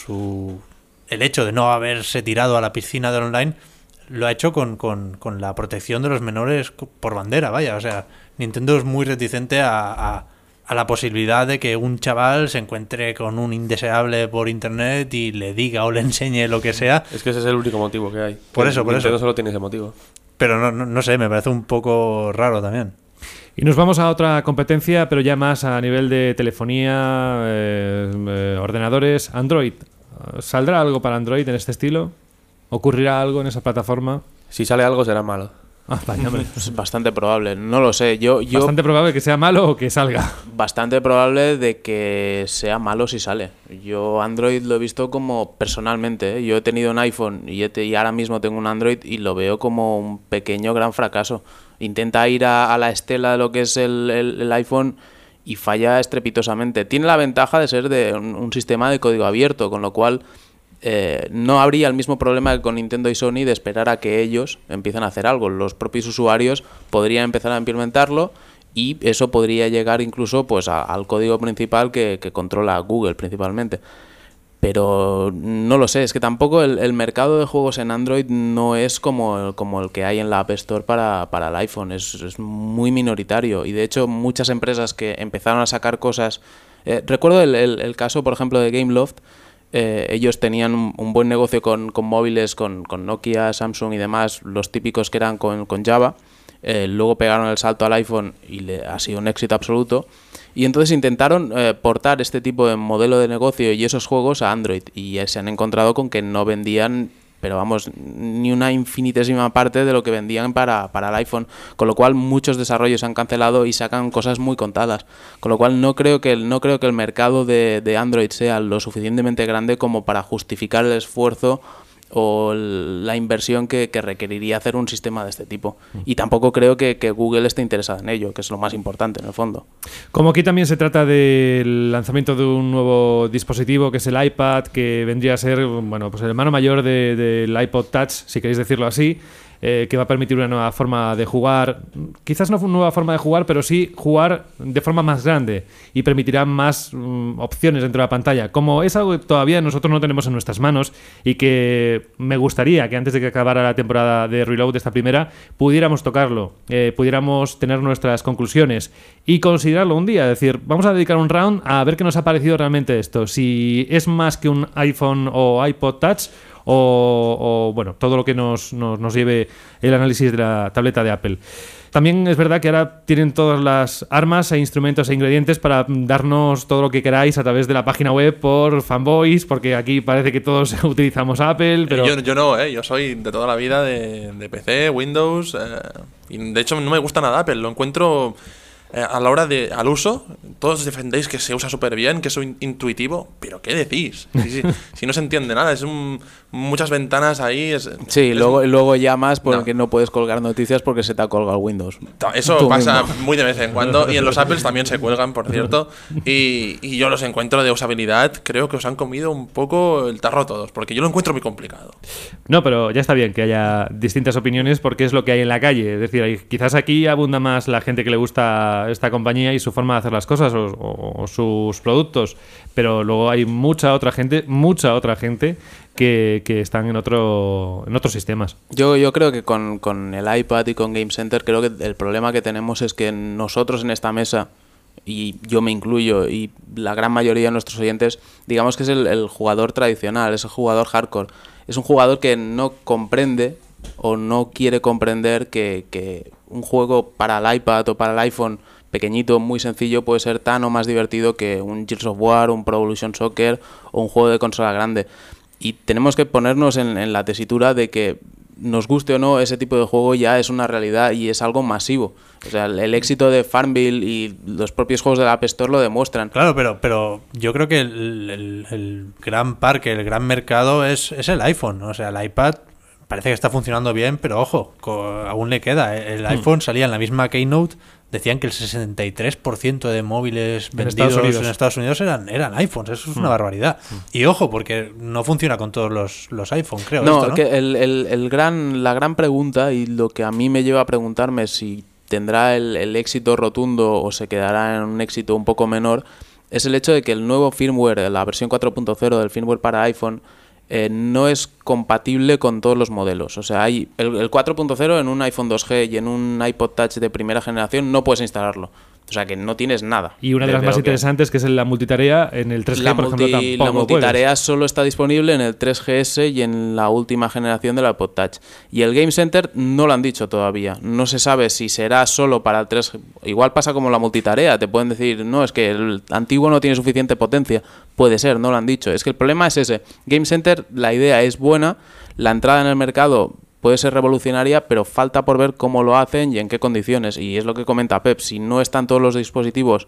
Speaker 6: el hecho de no haberse tirado a la piscina del online, lo ha hecho con la protección de los menores por bandera, vaya. O sea, Nintendo es muy reticente a la posibilidad de que un chaval se encuentre con un indeseable por internet y le diga o le enseñe lo que sea.
Speaker 5: Es que ese es el único motivo que hay.
Speaker 6: Por eso.
Speaker 5: Nintendo solo tiene ese motivo.
Speaker 6: Pero no sé, me parece un poco raro también.
Speaker 2: Y nos vamos a otra competencia, pero ya más a nivel de telefonía, ordenadores, Android. ¿Saldrá algo para Android en este estilo? ¿Ocurrirá algo en esa plataforma?
Speaker 5: Si sale algo será malo.
Speaker 2: Vaya,
Speaker 4: es bastante probable, no lo sé.
Speaker 2: ¿Bastante probable que sea malo o que salga?
Speaker 4: Bastante probable de que sea malo si sale. Yo Android lo he visto como personalmente, yo he tenido un iPhone y ahora mismo tengo un Android y lo veo como un pequeño gran fracaso. Intenta ir a la estela de lo que es el iPhone y falla estrepitosamente. Tiene la ventaja de ser de un sistema de código abierto, con lo cual no habría el mismo problema que con Nintendo y Sony de esperar a que ellos empiecen a hacer algo. Los propios usuarios podrían empezar a implementarlo y eso podría llegar incluso pues al código principal que controla Google principalmente. Pero no lo sé, es que tampoco el mercado de juegos en Android no es como el que hay en la App Store para el iPhone, es muy minoritario y de hecho muchas empresas que empezaron a sacar cosas... recuerdo el caso, por ejemplo, de Gameloft. Ellos tenían un buen negocio con móviles, con Nokia, Samsung y demás, los típicos que eran con Java. Luego pegaron el salto al iPhone y ha sido un éxito absoluto. Y entonces intentaron portar este tipo de modelo de negocio y esos juegos a Android. Y se han encontrado con que no vendían, pero vamos, ni una infinitésima parte de lo que vendían para el iPhone. Con lo cual muchos desarrollos se han cancelado y sacan cosas muy contadas. Con lo cual no creo que el mercado de Android sea lo suficientemente grande como para justificar el esfuerzo o la inversión que requeriría hacer un sistema de este tipo. Y tampoco creo que Google esté interesada en ello, que es lo más importante en el fondo.
Speaker 2: Como aquí también se trata del lanzamiento de un nuevo dispositivo que es el iPad, que vendría a ser, bueno, pues el hermano mayor del iPod Touch, si queréis decirlo así, que va a permitir una nueva forma de jugar, quizás no una nueva forma de jugar, pero sí jugar de forma más grande y permitirá más opciones dentro de la pantalla. Como es algo que todavía nosotros no tenemos en nuestras manos y que me gustaría que antes de que acabara la temporada de Reload, esta primera, pudiéramos tocarlo, pudiéramos tener nuestras conclusiones y considerarlo un día. Es decir, vamos a dedicar un round a ver qué nos ha parecido realmente esto. Si es más que un iPhone o iPod Touch o bueno, todo lo que nos lleve el análisis de la tableta de Apple. También es verdad que ahora tienen todas las armas e instrumentos e ingredientes para darnos todo lo que queráis a través de la página web por fanboys, porque aquí parece que todos utilizamos Apple, pero...
Speaker 3: Yo no, yo soy de toda la vida de PC, Windows, y de hecho no me gusta nada Apple, lo encuentro... a la hora al uso, todos defendéis que se usa súper bien, que es intuitivo, pero ¿qué decís? Si no se entiende nada, es muchas ventanas ahí.
Speaker 4: Luego llamas porque no puedes colgar noticias porque se te ha colgado Windows.
Speaker 3: Eso pasa muy de vez en cuando, y en los Apples también se cuelgan, por cierto, y yo los encuentro de usabilidad, creo que os han comido un poco el tarro todos, porque yo lo encuentro muy complicado.
Speaker 2: No, pero ya está bien que haya distintas opiniones porque es lo que hay en la calle, es decir, quizás aquí abunda más la gente que le gusta esta compañía y su forma de hacer las cosas o sus productos, pero luego hay mucha otra gente que están en otros sistemas.
Speaker 4: Yo creo que con el iPad y con Game Center creo que el problema que tenemos es que nosotros en esta mesa, y yo me incluyo, y la gran mayoría de nuestros oyentes, digamos que es el jugador tradicional, es el jugador hardcore, es un jugador que no comprende o no quiere comprender que un juego para el iPad o para el iPhone pequeñito, muy sencillo, puede ser tan o más divertido que un Gears of War, un Pro Evolution Soccer o un juego de consola grande. Y tenemos que ponernos en la tesitura de que, nos guste o no, ese tipo de juego ya es una realidad y es algo masivo. O sea, el éxito de Farmville y los propios juegos de la App Store lo demuestran.
Speaker 6: Claro, pero yo creo que el gran parque, el gran mercado es el iPhone. O sea, el iPad parece que está funcionando bien, pero ojo, aún le queda. El iPhone salía en la misma Keynote, decían que el 63% de móviles vendidos en Estados Unidos eran iPhones. Eso es una barbaridad. Y ojo, porque no funciona con todos los iPhone, creo.
Speaker 4: No,
Speaker 6: esto, ¿no?
Speaker 4: Que la gran pregunta, y lo que a mí me lleva a preguntarme si tendrá el éxito rotundo o se quedará en un éxito un poco menor, es el hecho de que el nuevo firmware, la versión 4.0 del firmware para iPhone, no es compatible con todos los modelos. O sea, hay el 4.0 en un iPhone 2G y en un iPod Touch de primera generación no puedes instalarlo. O sea, que no tienes nada.
Speaker 2: Y una de las más interesantes, que es la multitarea, en el 3G, por ejemplo, tampoco
Speaker 4: la multitarea solo está disponible en el 3GS y en la última generación del iPod Touch. Y el Game Center no lo han dicho todavía. No se sabe si será solo para el 3G. Igual pasa como la multitarea. Te pueden decir, no, es que el antiguo no tiene suficiente potencia. Puede ser, no lo han dicho. Es que el problema es ese. Game Center, la idea es buena. La entrada en el mercado puede ser revolucionaria, pero falta por ver cómo lo hacen y en qué condiciones. Y es lo que comenta Pep, si no están todos los dispositivos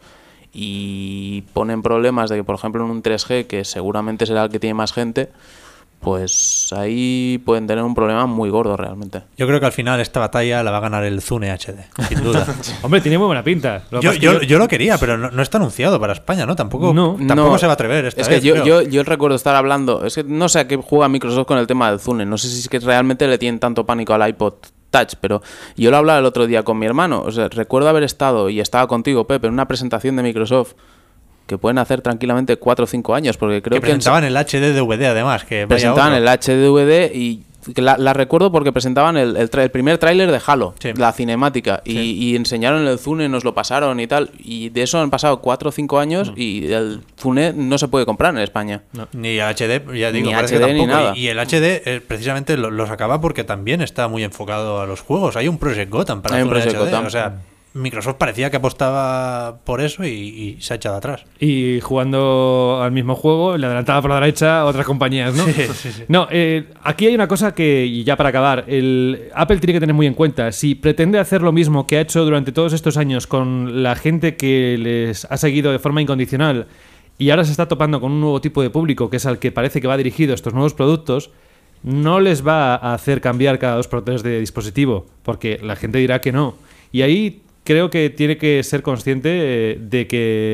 Speaker 4: y ponen problemas de que, por ejemplo, en un 3G, que seguramente será el que tiene más gente, pues ahí pueden tener un problema muy gordo realmente.
Speaker 6: Yo creo que al final esta batalla la va a ganar el Zune HD, sin duda.
Speaker 2: Hombre, tiene muy buena pinta.
Speaker 6: Yo lo quería, pero no está anunciado para España, ¿no? Tampoco se va a atrever esta vez.
Speaker 4: Es que yo recuerdo estar hablando, es que no sé a qué juega Microsoft con el tema del Zune, no sé si es que realmente le tienen tanto pánico al iPod Touch, pero yo lo hablaba el otro día con mi hermano. O sea, recuerdo haber estado, y estaba contigo, Pepe, en una presentación de Microsoft que pueden hacer tranquilamente 4 o 5 años, porque creo
Speaker 6: que presentaban el HD DVD además, que
Speaker 4: presentaban el HD DVD y la recuerdo porque presentaban el primer tráiler de Halo,
Speaker 6: sí.
Speaker 4: La cinemática, y enseñaron el Zune, nos lo pasaron y tal, y de eso han pasado 4 o 5 años y el Zune no se puede comprar en España.
Speaker 6: No. Ni HD, ya digo,
Speaker 4: ni
Speaker 6: parece
Speaker 4: HD
Speaker 6: que tampoco.
Speaker 4: ni nada.
Speaker 6: Y el HD precisamente lo sacaba porque también está muy enfocado a los juegos. Hay un Project Gotham para
Speaker 4: Hay un
Speaker 6: Zune
Speaker 4: Project
Speaker 6: HD,
Speaker 4: Gotham.
Speaker 6: o sea, Microsoft parecía que apostaba por eso y se ha echado atrás.
Speaker 2: Y jugando al mismo juego, le adelantaba por la derecha otras compañías, ¿no?
Speaker 6: Sí.
Speaker 2: No, aquí hay una cosa que, y ya para acabar, Apple tiene que tener muy en cuenta. Si pretende hacer lo mismo que ha hecho durante todos estos años con la gente que les ha seguido de forma incondicional y ahora se está topando con un nuevo tipo de público, que es al que parece que va dirigido estos nuevos productos, no les va a hacer cambiar cada 2x3 de dispositivo, porque la gente dirá que no. Y ahí creo que tiene que ser consciente de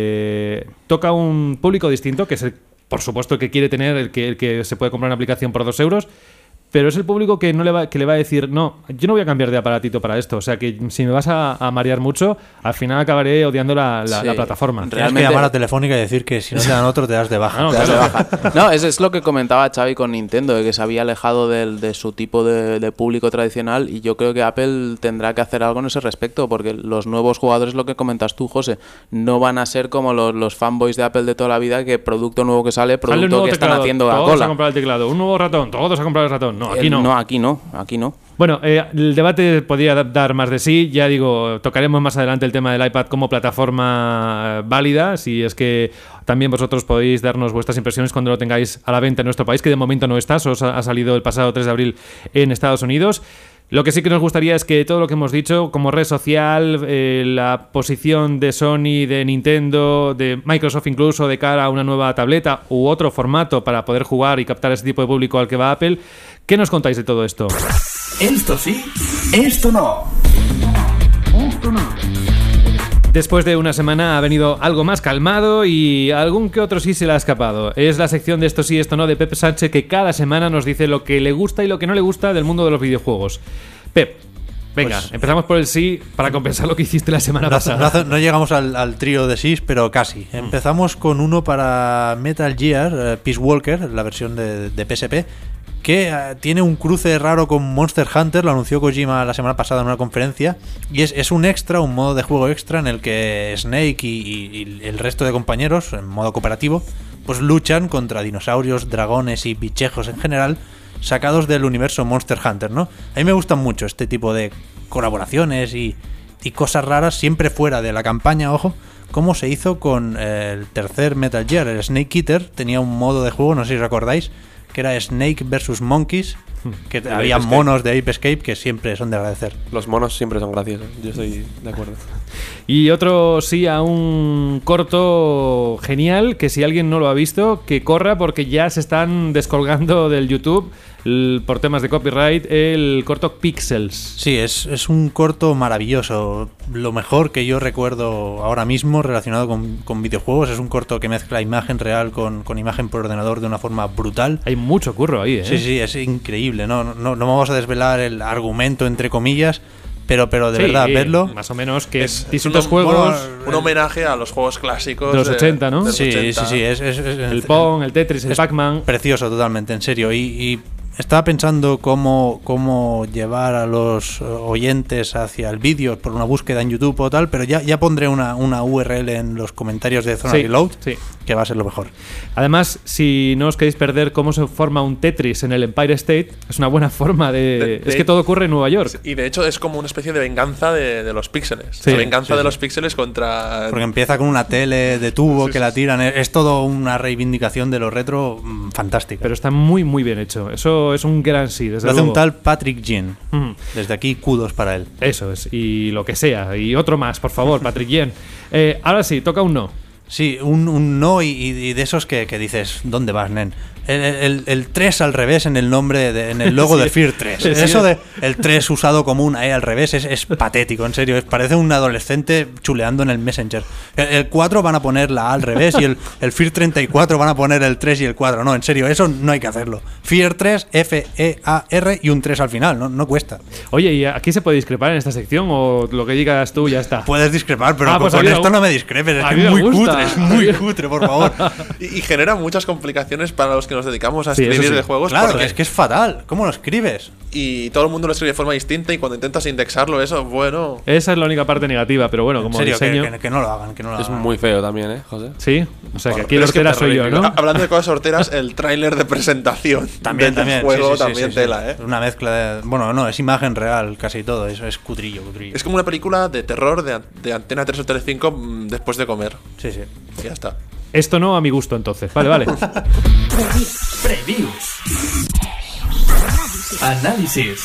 Speaker 2: que toca un público distinto, que es por supuesto, el que quiere tener, el que se puede comprar una aplicación por 2 euros, pero es el público que le va a decir, no, yo no voy a cambiar de aparatito para esto. O sea, que si me vas a marear mucho, al final acabaré odiando la plataforma.
Speaker 6: Tienes que llamar a Telefónica y decir que si no te dan otro te das de baja.
Speaker 2: No,
Speaker 4: Te das de
Speaker 2: claro.
Speaker 4: baja. No, es lo que comentaba Xavi con Nintendo, de que se había alejado de su tipo de público tradicional, y yo creo que Apple tendrá que hacer algo en ese respecto, porque los nuevos jugadores, lo que comentas tú, José, no van a ser como los fanboys de Apple de toda la vida, que producto nuevo que sale,
Speaker 2: Sale un
Speaker 4: producto
Speaker 2: nuevo
Speaker 4: que
Speaker 2: teclado,
Speaker 4: están haciendo a
Speaker 2: todos
Speaker 4: cola.
Speaker 2: a comprar el teclado. Un nuevo ratón, todos a comprar el ratón. No, aquí no.
Speaker 4: No, aquí no.
Speaker 2: Bueno, el debate podría dar más de sí. Ya digo, tocaremos más adelante el tema del iPad como plataforma válida. Si es que también vosotros podéis darnos vuestras impresiones cuando lo tengáis a la venta en nuestro país, que de momento no está, solo ha salido el pasado 3 de abril en Estados Unidos. Lo que sí que nos gustaría es que todo lo que hemos dicho, como red social, la posición de Sony, de Nintendo, de Microsoft incluso, de cara a una nueva tableta u otro formato para poder jugar y captar ese tipo de público al que va Apple, ¿qué nos contáis de todo esto?
Speaker 1: Esto sí, esto no.
Speaker 2: Después de una semana ha venido algo más calmado y algún que otro sí se le ha escapado. Es la sección de Esto sí, esto no de Pep Sánchez, que cada semana nos dice lo que le gusta y lo que no le gusta del mundo de los videojuegos. Pep, venga,
Speaker 6: Pues,
Speaker 2: empezamos por el sí para compensar lo que hiciste la semana pasada.
Speaker 6: No llegamos al trío de SIS, pero casi. Empezamos con uno para Metal Gear, Peace Walker, la versión de PSP, que tiene un cruce raro con Monster Hunter. Lo anunció Kojima la semana pasada en una conferencia, y es un extra, un modo de juego extra en el que Snake y el resto de compañeros, en modo cooperativo, pues luchan contra dinosaurios, dragones y bichejos en general, sacados del universo Monster Hunter, ¿no? A mí me gustan mucho este tipo de colaboraciones y cosas raras, siempre fuera de la campaña, ojo, como se hizo con el tercer Metal Gear, el Snake Eater. Tenía un modo de juego, no sé si recordáis, que era Snake vs Monkeys, que había
Speaker 5: Ape Escape.
Speaker 6: monos de Ape Escape que siempre son de agradecer.
Speaker 5: Los monos siempre son graciosos, yo estoy de acuerdo.
Speaker 2: Y otro sí a un corto genial, que si alguien no lo ha visto, que corra, porque ya se están descolgando del YouTube por temas de copyright el corto Pixels.
Speaker 6: Sí, es un corto maravilloso. Lo mejor que yo recuerdo ahora mismo relacionado con videojuegos. Es un corto que mezcla imagen real con imagen por ordenador de una forma brutal.
Speaker 2: Hay mucho curro ahí, ¿eh?
Speaker 6: Sí, es increíble. No vamos a desvelar el argumento, entre comillas, pero de
Speaker 2: Sí,
Speaker 6: verdad, verlo.
Speaker 2: Más o menos, que
Speaker 3: Es
Speaker 2: distintos
Speaker 3: un-
Speaker 2: juegos
Speaker 3: Un homenaje a los juegos clásicos
Speaker 2: de los 80, ¿no?
Speaker 3: de los
Speaker 6: Sí,
Speaker 3: 80.
Speaker 6: sí, es
Speaker 2: el Pong, el Tetris, el
Speaker 6: es
Speaker 2: Pac-Man.
Speaker 6: precioso, totalmente, en serio. Y estaba pensando cómo llevar a los oyentes hacia el vídeo por una búsqueda en YouTube o tal, pero ya pondré una URL en los comentarios de Zona
Speaker 2: Sí,
Speaker 6: Reload,
Speaker 2: sí.
Speaker 6: que va a ser lo mejor.
Speaker 2: Además, si no os queréis perder cómo se forma un Tetris en el Empire State, es una buena forma de... es que todo ocurre en Nueva York.
Speaker 3: Y de hecho es como una especie de venganza de los píxeles.
Speaker 2: Sí,
Speaker 3: La venganza
Speaker 6: sí,
Speaker 3: de
Speaker 6: sí.
Speaker 3: los píxeles contra...
Speaker 6: Porque empieza con una tele de tubo que la tiran. Es todo una reivindicación de lo retro fantástica.
Speaker 2: Pero está muy, muy bien hecho. Eso es un gran sí, desde
Speaker 6: Lo hace
Speaker 2: luego.
Speaker 6: un tal Patrick Jean.
Speaker 2: Mm.
Speaker 6: Desde aquí, kudos para él.
Speaker 2: Eso es, y lo que sea. Y otro más, por favor, Patrick Yen. Ahora sí, toca un no.
Speaker 6: Sí, un no y de esos que dices, ¿dónde vas, nen? el 3 al revés en el nombre, en el logo de Fear 3. Eso de el 3 usado como un E al revés es patético, en serio. Parece un adolescente chuleando en el Messenger. El 4 van a poner la A al revés y el Fear 34 van a poner el 3 y el 4. No, en serio, eso no hay que hacerlo. Fear 3, F-E-A-R y un 3 al final, no cuesta.
Speaker 2: Oye, ¿y aquí se puede discrepar en esta sección o lo que digas tú ya está?
Speaker 6: Puedes discrepar, pero
Speaker 2: pues
Speaker 6: con esto no me discrepes. Es que es muy cutre, por favor.
Speaker 3: Y genera muchas complicaciones para los que nos dedicamos a
Speaker 2: Sí,
Speaker 3: escribir
Speaker 2: eso sí.
Speaker 3: de juegos.
Speaker 6: Claro,
Speaker 3: porque
Speaker 6: es que es fatal. ¿Cómo lo escribes?
Speaker 3: y todo el mundo lo escribe de forma distinta y cuando intentas indexarlo, eso, bueno...
Speaker 2: Esa es la única parte negativa, pero bueno, como
Speaker 6: en serio,
Speaker 2: diseño...
Speaker 6: que no lo hagan, que no lo
Speaker 5: Es
Speaker 6: hagan.
Speaker 5: muy feo también, José.
Speaker 2: Sí, o sea que aquí el
Speaker 3: Pero es que
Speaker 2: hortera soy yo, ¿no?
Speaker 3: Hablando de cosas horteras, el tráiler de presentación
Speaker 6: También,
Speaker 3: del juego
Speaker 6: sí, sí,
Speaker 3: también
Speaker 6: sí,
Speaker 3: tela,
Speaker 6: sí.
Speaker 3: ¿eh?
Speaker 6: Una mezcla de... Bueno, no, es imagen real casi todo. Eso es cutrillo.
Speaker 3: Es como una película de terror de Antena 3 o Telecinco después de comer.
Speaker 6: Sí, sí.
Speaker 3: Y ya está.
Speaker 2: Esto no a mi gusto, entonces. Vale.
Speaker 1: Previews. Análisis.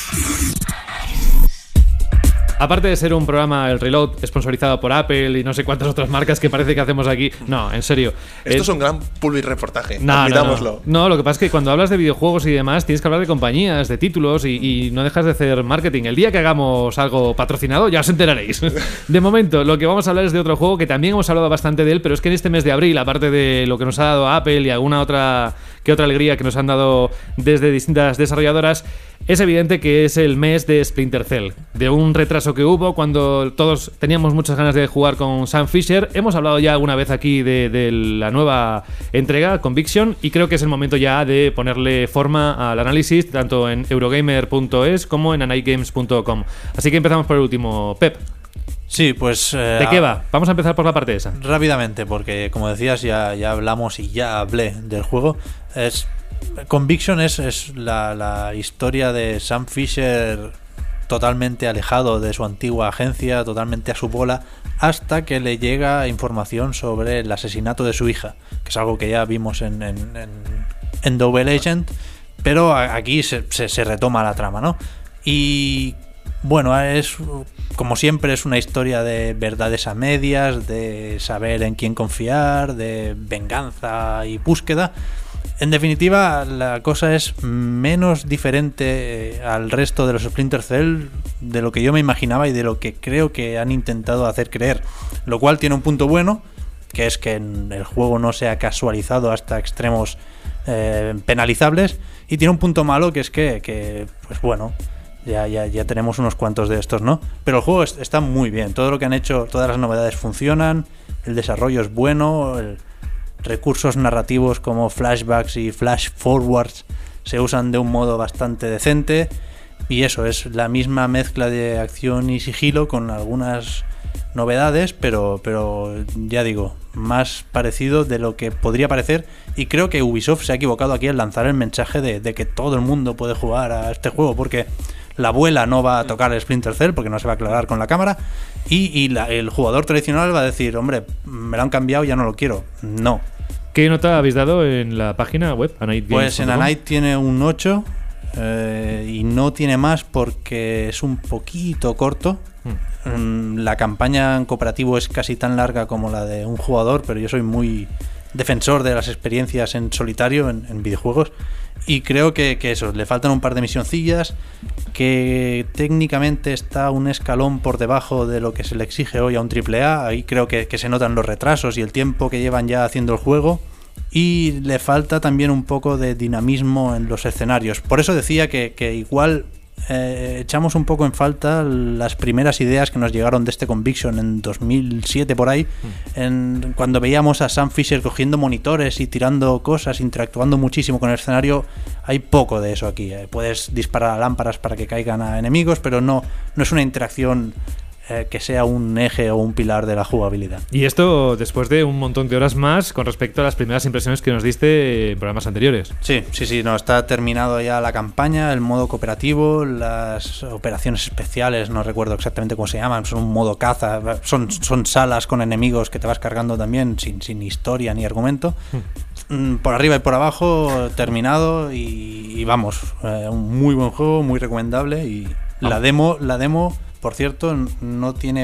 Speaker 2: Aparte de ser un programa, el Reload, sponsorizado por Apple y no sé cuántas otras marcas que parece que hacemos aquí. No, en serio.
Speaker 3: Esto es un gran public reportaje.
Speaker 2: No,
Speaker 3: admitámoslo.
Speaker 2: No, lo que pasa es que cuando hablas de videojuegos y demás, tienes que hablar de compañías, de títulos y no dejas de hacer marketing. El día que hagamos algo patrocinado, ya os enteraréis. De momento, lo que vamos a hablar es de otro juego que también hemos hablado bastante de él, pero es que en este mes de abril, aparte de lo que nos ha dado Apple y alguna otra alegría que nos han dado desde distintas desarrolladoras, es evidente que es el mes de Splinter Cell, de un retraso que hubo cuando todos teníamos muchas ganas de jugar con Sam Fisher. Hemos hablado ya alguna vez aquí de la nueva entrega, Conviction, y creo que es el momento ya de ponerle forma al análisis, tanto en Eurogamer.es como en anightgames.com. Así que empezamos por el último. Pep,
Speaker 6: Sí, pues...
Speaker 2: ¿de qué va? Vamos a empezar por la parte esa.
Speaker 6: Rápidamente, porque como decías, ya hablamos y ya hablé del juego. Conviction es la historia de Sam Fisher totalmente alejado de su antigua agencia, totalmente a su bola, hasta que le llega información sobre el asesinato de su hija, que es algo que ya vimos en Double Agent, pero aquí se retoma la trama, ¿no? Y bueno, es como siempre, es una historia de verdades a medias, de saber en quién confiar, de venganza y búsqueda. En definitiva, la cosa es menos diferente al resto de los Splinter Cell de lo que yo me imaginaba y de lo que creo que han intentado hacer creer. Lo cual tiene un punto bueno, que es que el juego no se ha casualizado hasta extremos penalizables, y tiene un punto malo, que es que pues bueno, ya tenemos unos cuantos de estos, ¿no? Pero el juego está muy bien. Todo lo que han hecho, todas las novedades funcionan, el desarrollo es bueno, recursos narrativos como flashbacks y flash forwards se usan de un modo bastante decente, y eso es la misma mezcla de acción y sigilo con algunas novedades, pero ya digo, más parecido de lo que podría parecer. Y creo que Ubisoft se ha equivocado aquí al lanzar el mensaje de que todo el mundo puede jugar a este juego, porque la abuela no va a tocar el Splinter Cell porque no se va a aclarar con la cámara, y el jugador tradicional va a decir, hombre, me lo han cambiado, ya no lo quiero. No.
Speaker 2: ¿Qué nota habéis dado en la página web?
Speaker 6: Pues en Anite tiene un 8 y no tiene más porque es un poquito corto. La campaña en cooperativo es casi tan larga como la de un jugador, pero yo soy muy defensor de las experiencias en solitario en videojuegos, y creo que eso, le faltan un par de misioncillas, que técnicamente está un escalón por debajo de lo que se le exige hoy a un AAA. Ahí creo que se notan los retrasos y el tiempo que llevan ya haciendo el juego, y le falta también un poco de dinamismo en los escenarios. Por eso decía que igual echamos un poco en falta las primeras ideas que nos llegaron de este Conviction en 2007 por ahí, cuando veíamos a Sam Fisher cogiendo monitores y tirando cosas, interactuando muchísimo con el escenario. Hay poco de eso aquí. Puedes disparar a lámparas para que caigan a enemigos, pero no es una interacción que sea un eje o un pilar de la jugabilidad.
Speaker 2: Y esto después de un montón de horas más con respecto a las primeras impresiones que nos diste en programas anteriores.
Speaker 6: Sí, no, está terminado ya la campaña, el modo cooperativo, las operaciones especiales, no recuerdo exactamente cómo se llaman, son un modo caza, son salas con enemigos que te vas cargando también, sin historia ni argumento. Por arriba y por abajo, terminado, y vamos, un muy buen juego, muy recomendable. Y la demo, por cierto, no tiene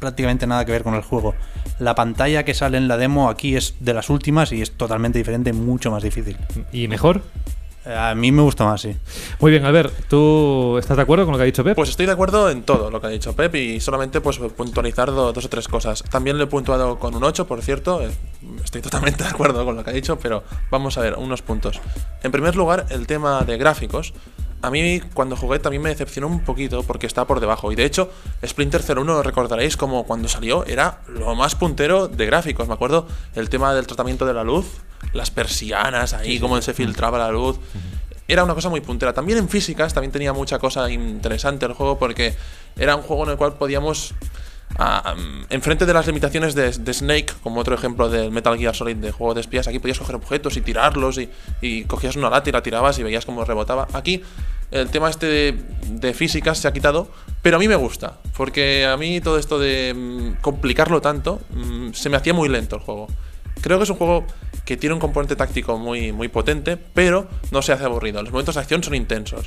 Speaker 6: prácticamente nada que ver con el juego. La pantalla que sale en la demo aquí es de las últimas y es totalmente diferente, mucho más difícil.
Speaker 2: ¿Y mejor?
Speaker 6: A mí me gusta más, sí.
Speaker 2: Muy bien, Albert, ¿tú estás de acuerdo con lo que ha dicho Pep?
Speaker 3: Pues estoy de acuerdo en todo lo que ha dicho Pep y solamente pues puntualizar dos o tres cosas. También lo he puntuado con un 8, por cierto. Estoy totalmente de acuerdo con lo que ha dicho, pero vamos a ver unos puntos. En primer lugar, el tema de gráficos. A mí cuando jugué también me decepcionó un poquito porque está por debajo. Y de hecho, Splinter Cell 1 recordaréis como cuando salió era lo más puntero de gráficos. Me acuerdo el tema del tratamiento de la luz, las persianas ahí, cómo se filtraba la luz. Era una cosa muy puntera. También en físicas también tenía mucha cosa interesante el juego porque era un juego en el cual podíamos... enfrente de las limitaciones de Snake, como otro ejemplo del Metal Gear Solid de juego de espías, aquí podías coger objetos y tirarlos y cogías una lata y la tirabas y veías cómo rebotaba. Aquí el tema de físicas se ha quitado, pero a mí me gusta, porque a mí todo esto de complicarlo tanto se me hacía muy lento el juego. Creo que es un juego que tiene un componente táctico muy, muy potente, pero no se hace aburrido. Los momentos de acción son intensos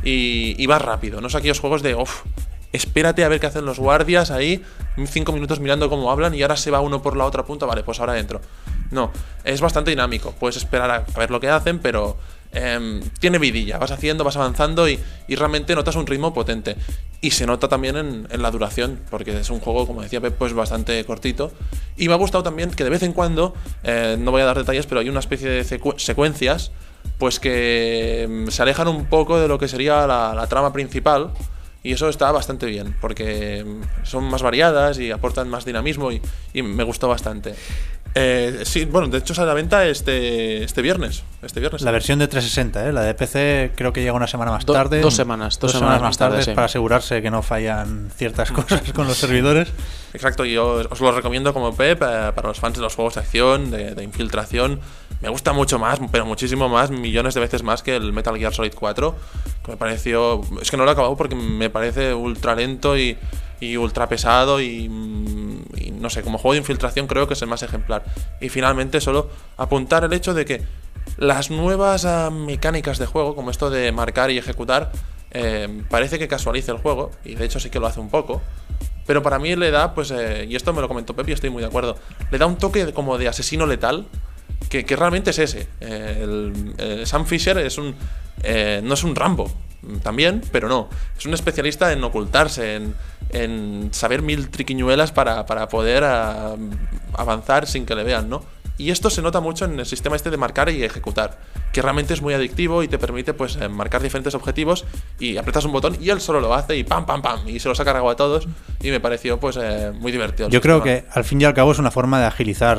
Speaker 3: y va rápido. No es aquellos juegos de espérate a ver qué hacen los guardias ahí, 5 minutos mirando cómo hablan y ahora se va uno por la otra punta, vale, pues ahora dentro. No, es bastante dinámico, puedes esperar a ver lo que hacen, pero tiene vidilla, vas haciendo, vas avanzando y realmente notas un ritmo potente. Y se nota también en la duración, porque es un juego, como decía Pep, pues bastante cortito. Y me ha gustado también que de vez en cuando, no voy a dar detalles, pero hay una especie de secuencias pues que se alejan un poco de lo que sería la trama principal. Y eso está bastante bien, porque son más variadas y aportan más dinamismo y me gustó bastante. Sí, bueno, de hecho sale a la venta este viernes.
Speaker 6: La versión de 360, la de PC creo que llega una semana más tarde.
Speaker 4: Dos semanas más tarde, sí.
Speaker 6: Para asegurarse que no fallan ciertas cosas con los servidores.
Speaker 3: Exacto, y yo os lo recomiendo como Pep para los fans de los juegos de acción, de infiltración. Me gusta mucho más, pero muchísimo más, millones de veces más que el Metal Gear Solid 4, que me pareció... Es que no lo he acabado porque me parece ultra lento y ultra pesado y no sé, como juego de infiltración creo que es el más ejemplar. Y finalmente solo apuntar el hecho de que las nuevas mecánicas de juego, como esto de marcar y ejecutar, parece que casualiza el juego, y de hecho sí que lo hace un poco. Pero para mí le da, pues, y esto me lo comentó Pepe y estoy muy de acuerdo, le da un toque como de asesino letal, que realmente es ese. Sam Fisher es no es un Rambo, también, pero no. Es un especialista en ocultarse, en saber mil triquiñuelas para poder avanzar sin que le vean, ¿no? Y esto se nota mucho en el sistema este de marcar y ejecutar, que realmente es muy adictivo y te permite pues marcar diferentes objetivos y apretas un botón y él solo lo hace y pam, pam, pam, y se los ha cargado a todos y me pareció pues muy divertido.
Speaker 6: Yo creo que al fin y al cabo es una forma de agilizar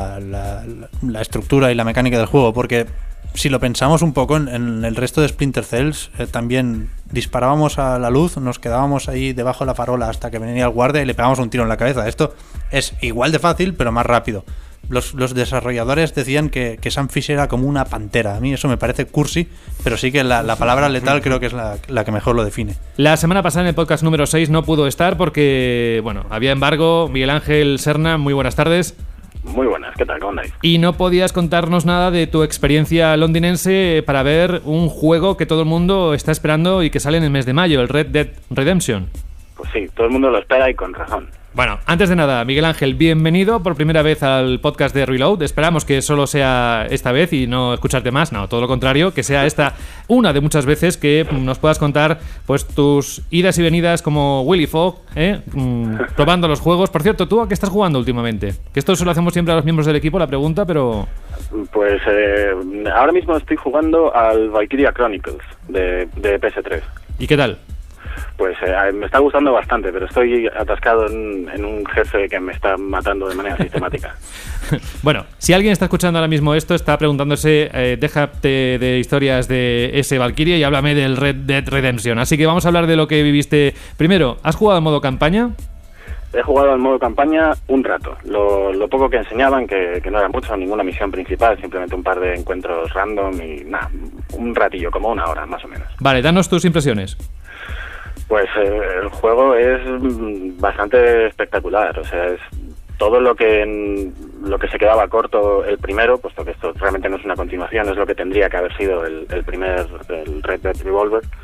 Speaker 6: la estructura y la mecánica del juego, porque si lo pensamos un poco en el resto de Splinter Cells, también disparábamos a la luz, nos quedábamos ahí debajo de la farola hasta que venía el guardia y le pegábamos un tiro en la cabeza. Esto es igual de fácil pero más rápido. Los desarrolladores decían que Sam Fisher era como una pantera. A mí eso me parece cursi, pero sí que la palabra letal creo que es la que mejor lo define.
Speaker 2: La semana pasada en el podcast número 6 no pudo estar porque, bueno, había embargo. Miguel Ángel Serna, muy buenas tardes.
Speaker 7: Muy buenas, ¿qué tal? ¿Cómo andáis?
Speaker 2: Y no podías contarnos nada de tu experiencia londinense para ver un juego que todo el mundo está esperando y que sale en el mes de mayo, el Red Dead Redemption.
Speaker 7: Pues sí, todo el mundo lo espera y con razón.
Speaker 2: Bueno, antes de nada, Miguel Ángel, bienvenido por primera vez al podcast de Reload. Esperamos que solo sea esta vez y no escucharte más, no, todo lo contrario, que sea esta una de muchas veces que nos puedas contar pues tus idas y venidas como Willy Fogg, probando los juegos. Por cierto, ¿tú a qué estás jugando últimamente? Que esto se lo hacemos siempre a los miembros del equipo, la pregunta, pero...
Speaker 7: Pues ahora mismo estoy jugando al Valkyria Chronicles de PS3.
Speaker 2: ¿Y qué tal?
Speaker 7: Pues me está gustando bastante, pero estoy atascado en un jefe que me está matando de manera sistemática.
Speaker 2: Bueno, si alguien está escuchando ahora mismo esto, está preguntándose, déjate de historias de ese Valkyria y háblame del Red Dead Redemption. Así que vamos a hablar de lo que viviste. Primero, ¿has jugado en modo campaña?
Speaker 7: He jugado en modo campaña un rato. Lo poco que enseñaban, que no era mucho, ninguna misión principal, simplemente un par de encuentros random y nada, un ratillo, como una hora más o menos.
Speaker 2: Vale, danos tus impresiones.
Speaker 7: Pues el juego es bastante espectacular, o sea, es todo lo que se quedaba corto el primero, puesto que esto realmente no es una continuación, es lo que tendría que haber sido el primer el Red Dead Revolver,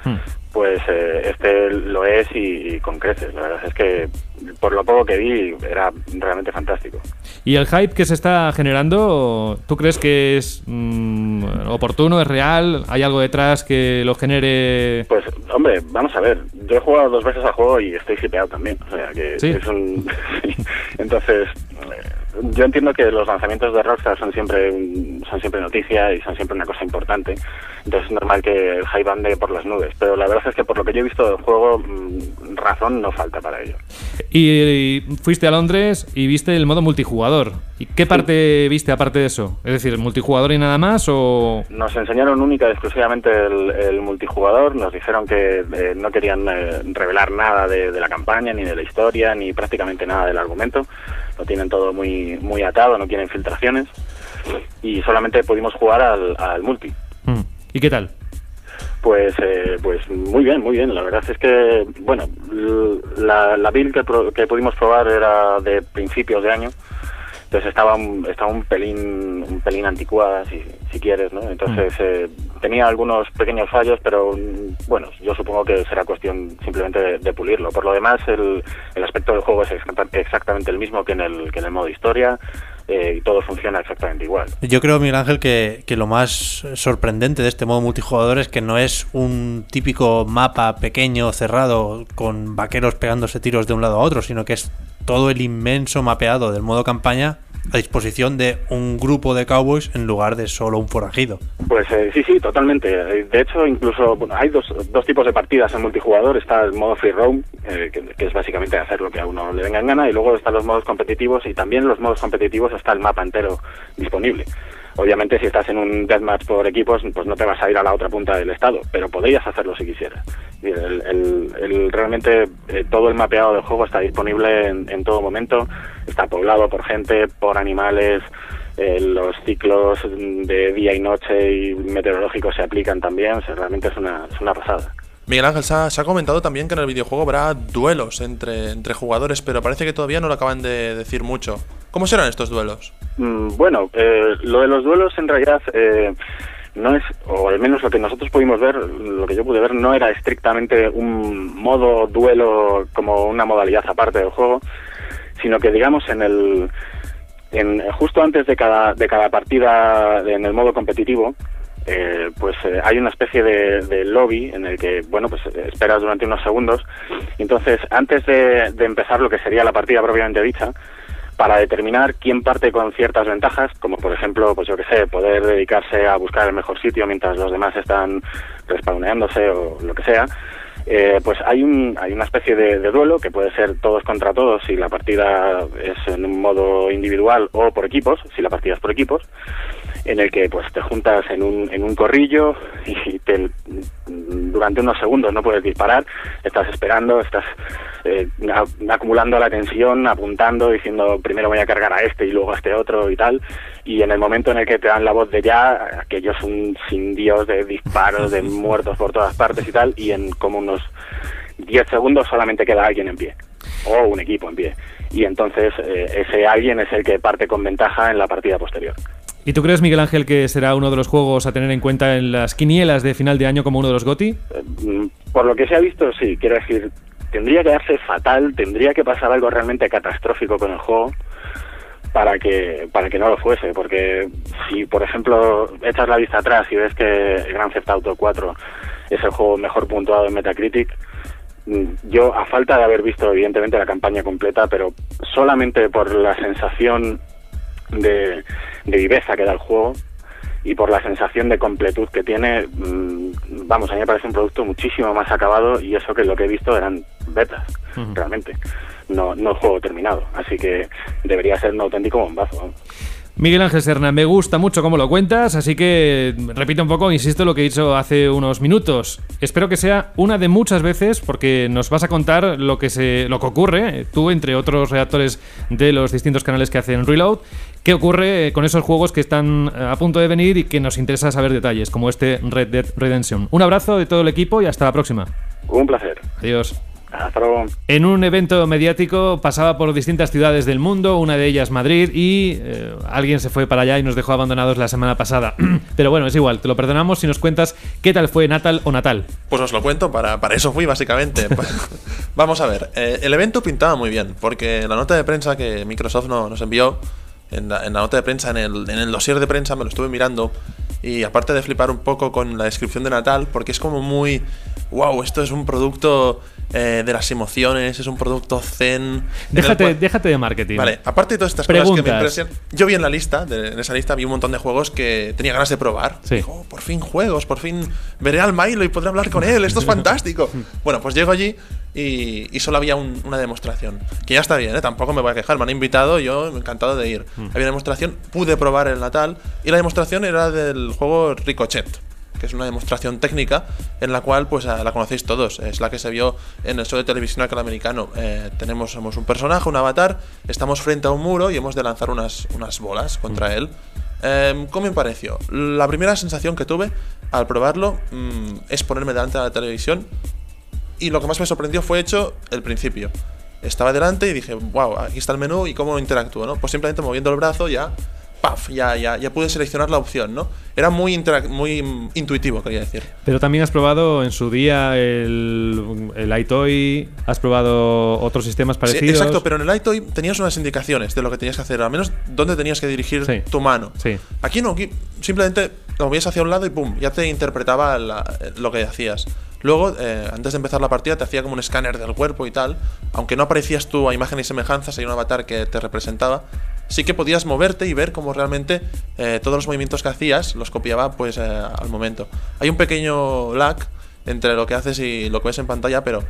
Speaker 7: pues este lo es y con creces. La verdad es que por lo poco que vi era realmente fantástico.
Speaker 2: ¿Y el hype que se está generando, tú crees que es oportuno, es real? ¿Hay algo detrás que lo genere?
Speaker 7: Pues, hombre, vamos a ver. Yo he jugado 2 veces al juego y estoy hipeado también. O sea, que
Speaker 2: ¿Sí?
Speaker 7: es un... Entonces, yo entiendo que los lanzamientos de Rockstar son siempre noticia y son siempre una cosa importante. Entonces es normal que el hype ande por las nubes. Pero la verdad es que por lo que yo he visto del juego, razón no falta para ello.
Speaker 2: Y fuiste a Londres y viste el modo multijugador. ¿Y qué parte viste aparte de eso? Es decir, ¿multijugador y nada más o...?
Speaker 7: Nos enseñaron única y exclusivamente el multijugador. Nos dijeron que no querían revelar nada de la campaña, ni de la historia, ni prácticamente nada del argumento. Lo tienen todo muy, muy atado, no quieren filtraciones. Y solamente pudimos jugar al multi.
Speaker 2: ¿Y qué tal?
Speaker 7: Pues muy bien. La verdad es que, bueno, la build que pudimos probar era de principios de año. Entonces estaba un pelín anticuada, si quieres, ¿no? Entonces tenía algunos pequeños fallos, pero bueno, yo supongo que será cuestión simplemente de pulirlo. Por lo demás, el aspecto del juego es exactamente el mismo que en el modo historia. Y todo funciona exactamente igual.
Speaker 6: Yo creo, Miguel Ángel, que lo más sorprendente de este modo multijugador es que no es un típico mapa pequeño, cerrado, con vaqueros pegándose tiros de un lado a otro, sino que es todo el inmenso mapeado del modo campaña a disposición de un grupo de cowboys en lugar de solo un forajido.
Speaker 7: Pues sí, totalmente. De hecho, incluso hay dos tipos de partidas en multijugador. Está el modo free roam, que es básicamente hacer lo que a uno le venga en gana, y luego están los modos competitivos, y también en los modos competitivos está el mapa entero disponible. Obviamente, si estás en un deathmatch por equipos, pues no te vas a ir a la otra punta del estado, pero podrías hacerlo si quisieras. Realmente todo el mapeado del juego está disponible en todo momento. Está poblado por gente, por animales. Los ciclos de día y noche y meteorológicos se aplican también. O sea, realmente es una pasada.
Speaker 3: Miguel Ángel, se ha comentado también que en el videojuego habrá duelos entre jugadores, pero parece que todavía no lo acaban de decir mucho. ¿Cómo serán estos duelos?
Speaker 7: Bueno, lo de los duelos en realidad no es, o al menos lo que nosotros pudimos ver, lo que yo pude ver, no era estrictamente un modo duelo como una modalidad aparte del juego, sino que digamos justo antes de cada partida en el modo competitivo, hay una especie de lobby en el que, bueno, pues esperas durante unos segundos, y entonces antes de empezar lo que sería la partida propiamente dicha, para determinar quién parte con ciertas ventajas, como por ejemplo, pues yo que sé, poder dedicarse a buscar el mejor sitio mientras los demás están respawneándose o lo que sea, pues hay una especie de duelo que puede ser todos contra todos si la partida es en un modo individual, o por equipos, si la partida es por equipos, en el que pues te juntas en un corrillo y durante unos segundos no puedes disparar, estás esperando, estás acumulando la tensión, apuntando, diciendo primero voy a cargar a este y luego a este otro y tal, y en el momento en el que te dan la voz de ya, aquello es un sin Dios de disparos, de muertos por todas partes y tal, y en como unos 10 segundos solamente queda alguien en pie, o un equipo en pie, y entonces ese alguien es el que parte con ventaja en la partida posterior.
Speaker 2: ¿Y tú crees, Miguel Ángel, que será uno de los juegos a tener en cuenta en las quinielas de final de año como uno de los GOTY?
Speaker 7: Por lo que se ha visto, sí. Quiero decir, tendría que darse fatal, tendría que pasar algo realmente catastrófico con el juego para que no lo fuese. Porque si, por ejemplo, echas la vista atrás y ves que Grand Theft Auto 4 es el juego mejor puntuado en Metacritic, yo, a falta de haber visto evidentemente la campaña completa, pero solamente por la sensación de viveza que da el juego y por la sensación de completud que tiene, vamos, a mí me parece un producto muchísimo más acabado, y eso que lo que he visto eran betas, realmente, no el juego terminado, así que debería ser un auténtico bombazo, ¿no?
Speaker 2: Miguel Ángel Serna, me gusta mucho cómo lo cuentas, así que repito un poco, insisto, lo que he dicho hace unos minutos. Espero que sea una de muchas veces, porque nos vas a contar lo que ocurre, tú entre otros redactores de los distintos canales que hacen Reload, qué ocurre con esos juegos que están a punto de venir y que nos interesa saber detalles, como este Red Dead Redemption. Un abrazo de todo el equipo y hasta la próxima.
Speaker 7: Un placer.
Speaker 2: Adiós.
Speaker 7: Hasta luego.
Speaker 2: En un evento mediático pasaba por distintas ciudades del mundo, una de ellas Madrid, y alguien se fue para allá y nos dejó abandonados la semana pasada. Pero bueno, es igual, te lo perdonamos si nos cuentas qué tal fue Natal o Natal.
Speaker 3: Pues os lo cuento, para eso fui básicamente. Vamos a ver, el evento pintaba muy bien, porque la nota de prensa que Microsoft nos envió, en la nota de prensa, en el dossier de prensa me lo estuve mirando, y aparte de flipar un poco con la descripción de Natal, porque es como muy... ¡Wow! Esto es un producto de las emociones, es un producto zen...
Speaker 2: Déjate de marketing.
Speaker 3: Vale, aparte de todas estas cosas que me impresionan, yo vi en esa lista vi un montón de juegos que tenía ganas de probar.
Speaker 2: Sí.
Speaker 3: Digo, por fin juegos, por fin veré al Milo y podré hablar con él, esto es fantástico. Bueno, pues llego allí y solo había una demostración, que ya está bien, tampoco me voy a quejar, me han invitado, yo encantado de ir. Había una demostración, pude probar el Natal, y la demostración era del juego Ricochet, que es una demostración técnica en la cual pues la conocéis todos, es la que se vio en el show de televisión aquel americano. Somos un personaje, un avatar, estamos frente a un muro y hemos de lanzar unas bolas contra él. ¿Cómo me pareció? La primera sensación que tuve al probarlo es ponerme delante de la televisión, y lo que más me sorprendió fue el principio. Estaba delante y dije, wow, aquí está el menú y cómo interactúo, ¿no? Pues simplemente moviendo el brazo ya pude seleccionar la opción, ¿no? Era muy intuitivo, quería decir.
Speaker 2: Pero también has probado en su día el iToy, has probado otros sistemas parecidos.
Speaker 3: Sí, exacto, pero en el iToy tenías unas indicaciones de lo que tenías que hacer, al menos dónde tenías que dirigir tu mano.
Speaker 2: Sí.
Speaker 3: Aquí no, aquí simplemente lo movías hacia un lado y pum, ya te interpretaba lo que hacías. Luego, antes de empezar la partida, te hacía como un escáner del cuerpo y tal. Aunque no aparecías tú a imagen y semejanzas, hay un avatar que te representaba. Sí que podías moverte y ver cómo realmente todos los movimientos que hacías los copiaba pues al momento. Hay un pequeño lag entre lo que haces y lo que ves en pantalla, pero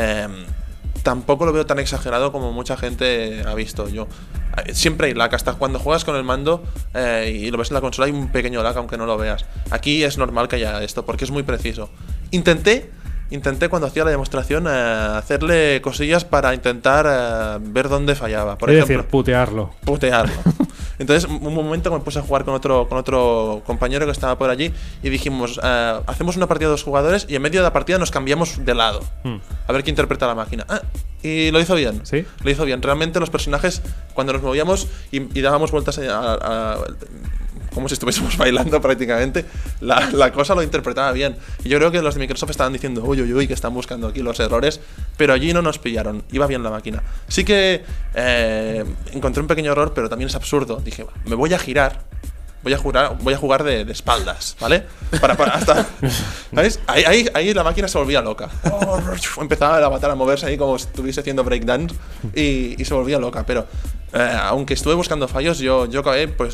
Speaker 3: tampoco lo veo tan exagerado como mucha gente ha visto. Siempre hay lag, hasta cuando juegas con el mando y lo ves en la consola hay un pequeño lag aunque no lo veas. Aquí es normal que haya esto porque es muy preciso. Intenté cuando hacía la demostración hacerle cosillas para intentar ver dónde fallaba. Por ejemplo,
Speaker 2: decir, putearlo.
Speaker 3: Entonces, un momento que me puse a jugar con otro compañero que estaba por allí y dijimos, hacemos una partida de 2 jugadores y en medio de la partida nos cambiamos de lado. A ver qué interpreta la máquina. Y lo hizo bien.
Speaker 2: ¿Sí?
Speaker 3: Lo hizo bien. Realmente los personajes, cuando nos movíamos y dábamos vueltas como si estuviésemos bailando prácticamente, la cosa lo interpretaba bien. Y yo creo que los de Microsoft estaban diciendo uy, que están buscando aquí los errores, pero allí no nos pillaron, iba bien la máquina. Sí que encontré un pequeño error, pero también es absurdo. Dije, me voy a girar, voy a jugar de espaldas, ¿vale? Hasta, ¿sabes? Ahí la máquina se volvía loca. Empezaba el avatar a moverse ahí como si estuviese haciendo breakdance y se volvía loca, pero aunque estuve buscando fallos, yo acabé pues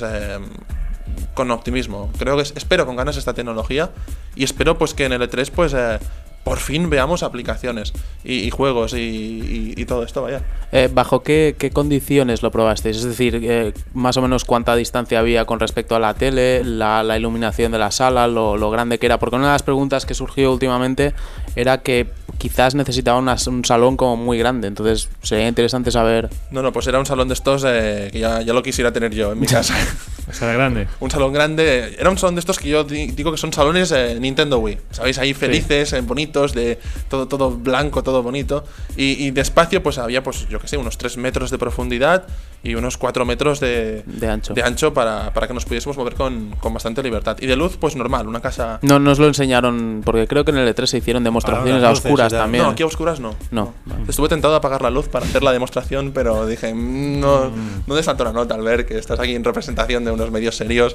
Speaker 3: con optimismo. Espero con ganas esta tecnología y espero pues que en el E3 pues por fin veamos aplicaciones y juegos y todo esto, vaya.
Speaker 4: ¿Bajo qué condiciones lo probasteis? Es decir, más o menos cuánta distancia había con respecto a la tele, la iluminación de la sala, lo grande que era, porque una de las preguntas que surgió últimamente era que quizás necesitaba un salón como muy grande, entonces sería interesante saber.
Speaker 3: No, pues era un salón de estos que ya lo quisiera tener yo en mi casa.
Speaker 2: Era grande.
Speaker 3: Un salón grande. Era un salón de estos que yo digo que son salones Nintendo Wii. ¿Sabéis? Ahí felices, bonitos, de todo blanco, todo bonito. Y de espacio, pues había, pues yo qué sé, unos 3 metros de profundidad y unos 4 metros de ancho para que nos pudiésemos mover con bastante libertad. Y de luz, pues normal, una casa.
Speaker 4: No nos lo enseñaron, porque creo que en el E3 se hicieron demostraciones a oscuras también.
Speaker 3: No, aquí a oscuras no.
Speaker 4: No.
Speaker 3: Estuve tentado a apagar la luz para hacer la demostración, pero dije, no desalto la nota al ver que estás aquí en representación de unos medios serios.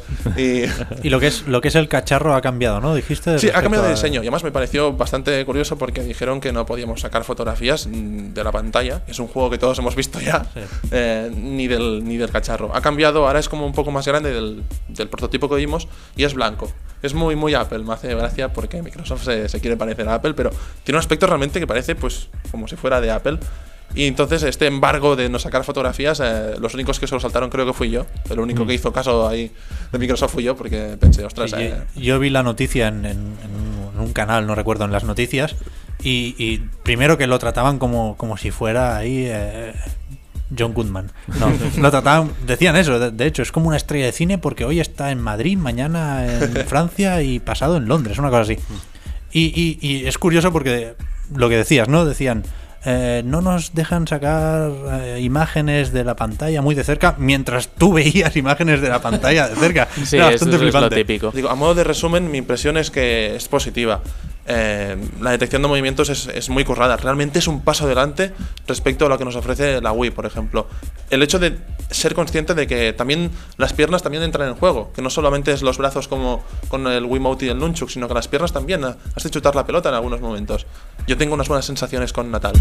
Speaker 3: Y
Speaker 6: lo que es el cacharro ha cambiado, ¿no? Dijiste.
Speaker 3: Sí, ha cambiado de diseño. Y además me pareció bastante curioso porque dijeron que no podíamos sacar fotografías de la pantalla. Es un juego que todos hemos visto ya. Sí. Ni del cacharro. Ha cambiado, ahora es como un poco más grande del prototipo que vimos y es blanco. Es muy, muy Apple. Me hace gracia porque Microsoft se quiere parecer a Apple, pero tiene un aspecto realmente que parece pues como si fuera de Apple. Y entonces este embargo de no sacar fotografías, los únicos que se lo saltaron creo que fui yo. El único que hizo caso ahí de Microsoft fui yo, porque pensé, ostras...
Speaker 6: Sí, yo vi la noticia en un canal, no recuerdo, en las noticias, y primero que lo trataban como si fuera ahí... John Goodman. No, lo trataban, decían eso, de hecho, es como una estrella de cine porque hoy está en Madrid, mañana en Francia y pasado en Londres, una cosa así. Y es curioso porque lo que decías, ¿no? Decían, no nos dejan sacar imágenes de la pantalla muy de cerca mientras tú veías imágenes de la pantalla de cerca.
Speaker 4: Sí,
Speaker 6: era
Speaker 4: eso
Speaker 6: bastante
Speaker 4: es lo
Speaker 6: flipante.
Speaker 4: típico.
Speaker 3: Digo, a modo de resumen, mi impresión es que es positiva. La detección de movimientos es muy currada. Realmente es un paso adelante respecto a lo que nos ofrece la Wii, por ejemplo. El hecho de ser consciente de que también las piernas también entran en juego, que no solamente es los brazos como con el Wiimote y el Nunchuk, sino que las piernas también. Has de chutar la pelota en algunos momentos. Yo tengo unas buenas sensaciones con Natal.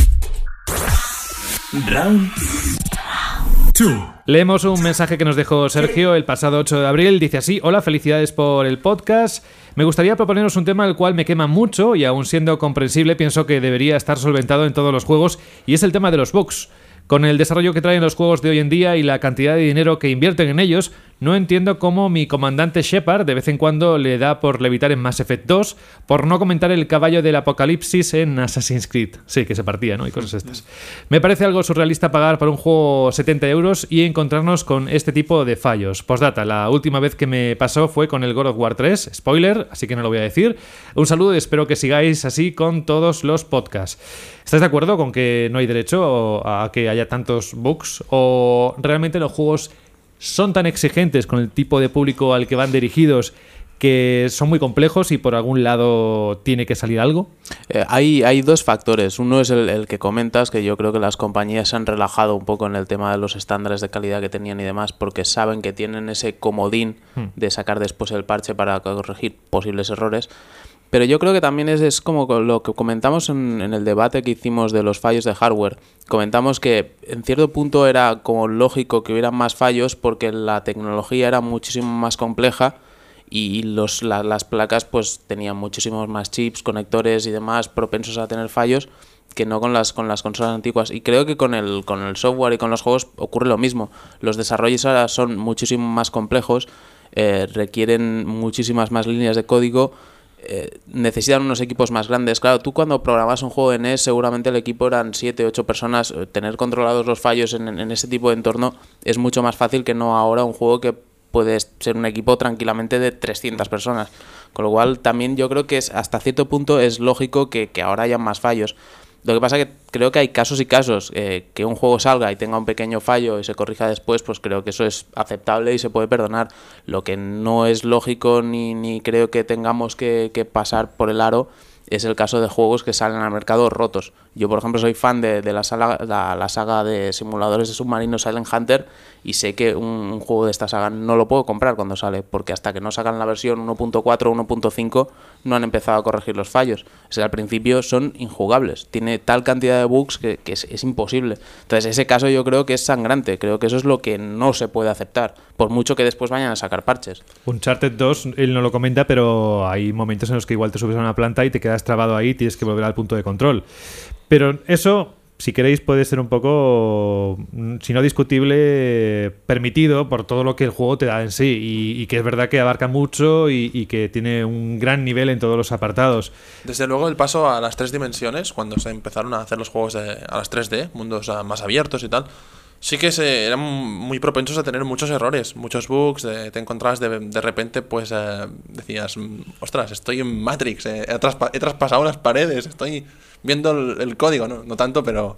Speaker 1: Round 2.
Speaker 2: Leemos un mensaje que nos dejó Sergio el pasado 8 de abril. Dice así: hola, felicidades por el podcast. Me gustaría proponeros un tema el cual me quema mucho y aun siendo comprensible pienso que debería estar solventado en todos los juegos, y es el tema de los bugs. Con el desarrollo que traen los juegos de hoy en día y la cantidad de dinero que invierten en ellos, no entiendo cómo mi comandante Shepard de vez en cuando le da por levitar en Mass Effect 2, por no comentar el caballo del apocalipsis en Assassin's Creed. Sí, que se partía, ¿no? Y cosas estas. Me parece algo surrealista pagar por un juego 70 € y encontrarnos con este tipo de fallos. Postdata, la última vez que me pasó fue con el God of War 3, spoiler, así que no lo voy a decir. Un saludo y espero que sigáis así con todos los podcasts. ¿Estás de acuerdo con que no hay derecho a que haya tantos bugs? ¿O realmente los juegos son tan exigentes con el tipo de público al que van dirigidos que son muy complejos y por algún lado tiene que salir algo?
Speaker 4: Hay dos factores. Uno es el que comentas, que yo creo que las compañías se han relajado un poco en el tema de los estándares de calidad que tenían y demás, porque saben que tienen ese comodín de sacar después el parche para corregir posibles errores. Pero yo creo que también es como lo que comentamos en el debate que hicimos de los fallos de hardware. Comentamos que en cierto punto era como lógico que hubieran más fallos porque la tecnología era muchísimo más compleja y las placas pues tenían muchísimos más chips, conectores y demás propensos a tener fallos que no con las consolas antiguas. Y creo que con el software y con los juegos ocurre lo mismo. Los desarrollos ahora son muchísimo más complejos, requieren muchísimas más líneas de código, necesitan unos equipos más grandes. Claro, tú cuando programas un juego en NES seguramente el equipo eran 7, 8 personas. Tener controlados los fallos en ese tipo de entorno es mucho más fácil que no ahora un juego que puede ser un equipo tranquilamente de 300 personas. Con lo cual también yo creo que hasta cierto punto es lógico que ahora haya más fallos. Lo que pasa es que creo que hay casos y casos. Que un juego salga y tenga un pequeño fallo y se corrija después, pues creo que eso es aceptable y se puede perdonar. Lo que no es lógico ni creo que tengamos que pasar por el aro es el caso de juegos que salen al mercado rotos. Yo, por ejemplo, soy fan de la saga de simuladores de submarinos Silent Hunter, y sé que un juego de esta saga no lo puedo comprar cuando sale, porque hasta que no sacan la versión 1.4 o 1.5 no han empezado a corregir los fallos. O sea, al principio son injugables. Tiene tal cantidad de bugs que es imposible. Entonces, ese caso yo creo que es sangrante. Creo que eso es lo que no se puede aceptar, por mucho que después vayan a sacar parches.
Speaker 2: Uncharted 2, él no lo comenta, pero hay momentos en los que igual te subes a una planta y te quedas trabado ahí y tienes que volver al punto de control. Pero eso, si queréis, puede ser un poco, si no discutible, permitido por todo lo que el juego te da en sí, y que es verdad que abarca mucho y que tiene un gran nivel en todos los apartados.
Speaker 3: Desde luego el paso a las 3 dimensiones, cuando se empezaron a hacer los juegos a las 3D, mundos más abiertos y tal, sí que eran muy propensos a tener muchos errores, muchos bugs. Te encontrabas de repente, pues decías, ostras, estoy en Matrix, he traspasado las paredes, estoy viendo el código, no tanto, pero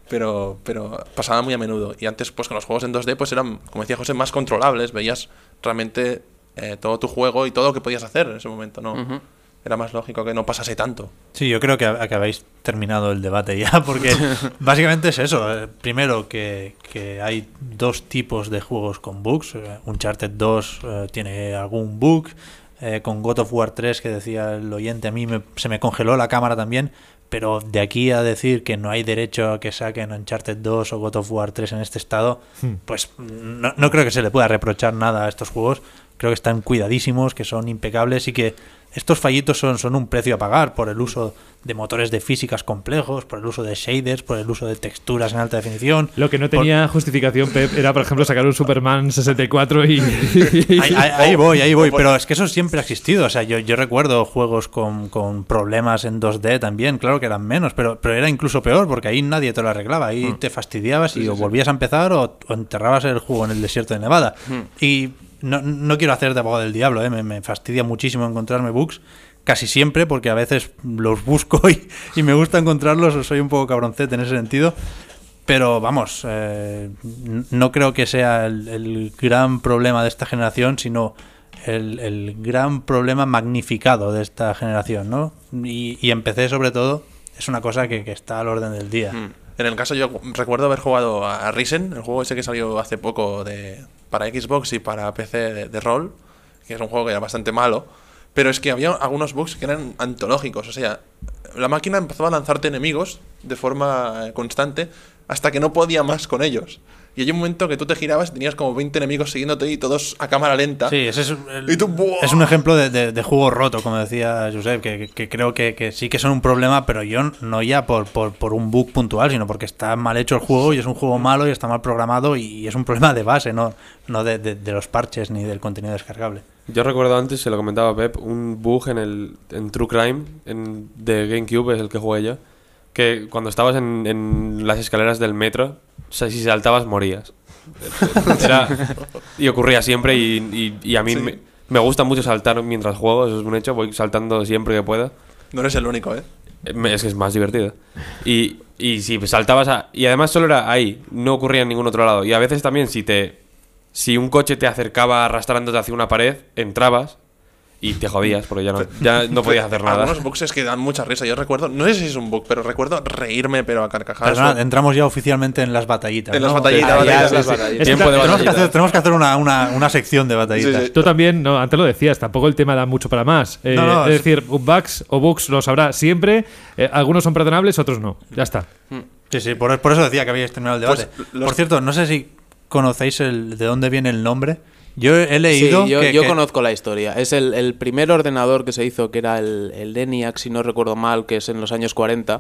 Speaker 3: pasaba muy a menudo. Y antes, pues con los juegos en 2D, pues eran, como decía José, más controlables, veías realmente todo tu juego y todo lo que podías hacer en ese momento, ¿no? Uh-huh. Era más lógico que no pasase tanto.
Speaker 6: Sí, yo creo que habéis terminado el debate ya, porque básicamente es eso. Primero, que hay dos tipos de juegos con bugs. Uncharted 2 tiene algún bug. Con God of War 3, que decía el oyente, a mí se me congeló la cámara también. Pero de aquí a decir que no hay derecho a que saquen Uncharted 2 o God of War 3 en este estado, pues no creo que se le pueda reprochar nada a estos juegos. Creo que están cuidadísimos, que son impecables y que estos fallitos son un precio a pagar por el uso de motores de físicas complejos, por el uso de shaders, por el uso de texturas en alta definición.
Speaker 2: Lo que no tenía justificación, Pep, era, por ejemplo, sacar un Superman 64 y...
Speaker 6: Ahí voy, pero es que eso siempre ha existido. O sea, yo recuerdo juegos con problemas en 2D también, claro que eran menos, pero era incluso peor, porque ahí nadie te lo arreglaba. Ahí te fastidiabas y o volvías a empezar o enterrabas el juego en el desierto de Nevada. Y no quiero hacer de abogado del diablo, me fastidia muchísimo encontrarme bugs, casi siempre, porque a veces los busco y me gusta encontrarlos, soy un poco cabroncete en ese sentido. Pero vamos, no creo que sea el gran problema de esta generación, sino el gran problema magnificado de esta generación, ¿no? Y en PC, sobre todo, es una cosa que está al orden del día.
Speaker 3: En el caso, yo recuerdo haber jugado a Risen, el juego ese que salió hace poco para Xbox y para PC de rol, que es un juego que era bastante malo, pero es que había algunos bugs que eran antológicos. O sea, la máquina empezó a lanzarte enemigos de forma constante hasta que no podía más con ellos. Y hay un momento que tú te girabas y tenías como 20 enemigos siguiéndote y todos a cámara lenta.
Speaker 6: Sí, ese
Speaker 3: y tú,
Speaker 6: es un ejemplo de juego roto, como decía Josep, que creo que sí que son un problema, pero yo no ya por un bug puntual, sino porque está mal hecho el juego y es un juego malo y está mal programado y es un problema de base, no de los parches ni del contenido descargable.
Speaker 5: Yo recuerdo antes, se lo comentaba a Pep, un bug en True Crime de GameCube, es el que jugué yo, que cuando estabas en las escaleras del metro, o sea, si saltabas morías. Y ocurría siempre y a mí me gusta mucho saltar mientras juego, eso es un hecho, voy saltando siempre que puedo.
Speaker 3: No eres el único, ¿eh?
Speaker 5: Es que es más divertido. Y si saltabas y además solo era ahí, no ocurría en ningún otro lado. Y a veces también si un coche te acercaba arrastrándote hacia una pared, entrabas y te jodías porque ya no podías hacer nada.
Speaker 3: Algunos bugs es que dan mucha risa. Yo recuerdo, no sé si es un bug, pero recuerdo reírme pero a carcajadas.
Speaker 6: Perdona, entramos ya oficialmente en las batallitas.
Speaker 3: En
Speaker 6: ¿no?
Speaker 3: las batallitas.
Speaker 5: Tiempo de batallitas.
Speaker 6: Tenemos que hacer una sección de batallitas.
Speaker 3: Sí.
Speaker 2: Tú también, no, antes lo decías, tampoco el tema da mucho para más. Es decir, bugs los habrá siempre. Algunos son perdonables, otros no. Ya está.
Speaker 6: Sí, por eso decía que habíais terminado el debate.
Speaker 3: Pues
Speaker 6: por cierto, no sé si conocéis de dónde viene el nombre. Yo he leído
Speaker 4: Sí, yo conozco la historia. Es el primer ordenador que se hizo, que era el ENIAC, si no recuerdo mal, que es en los años 40.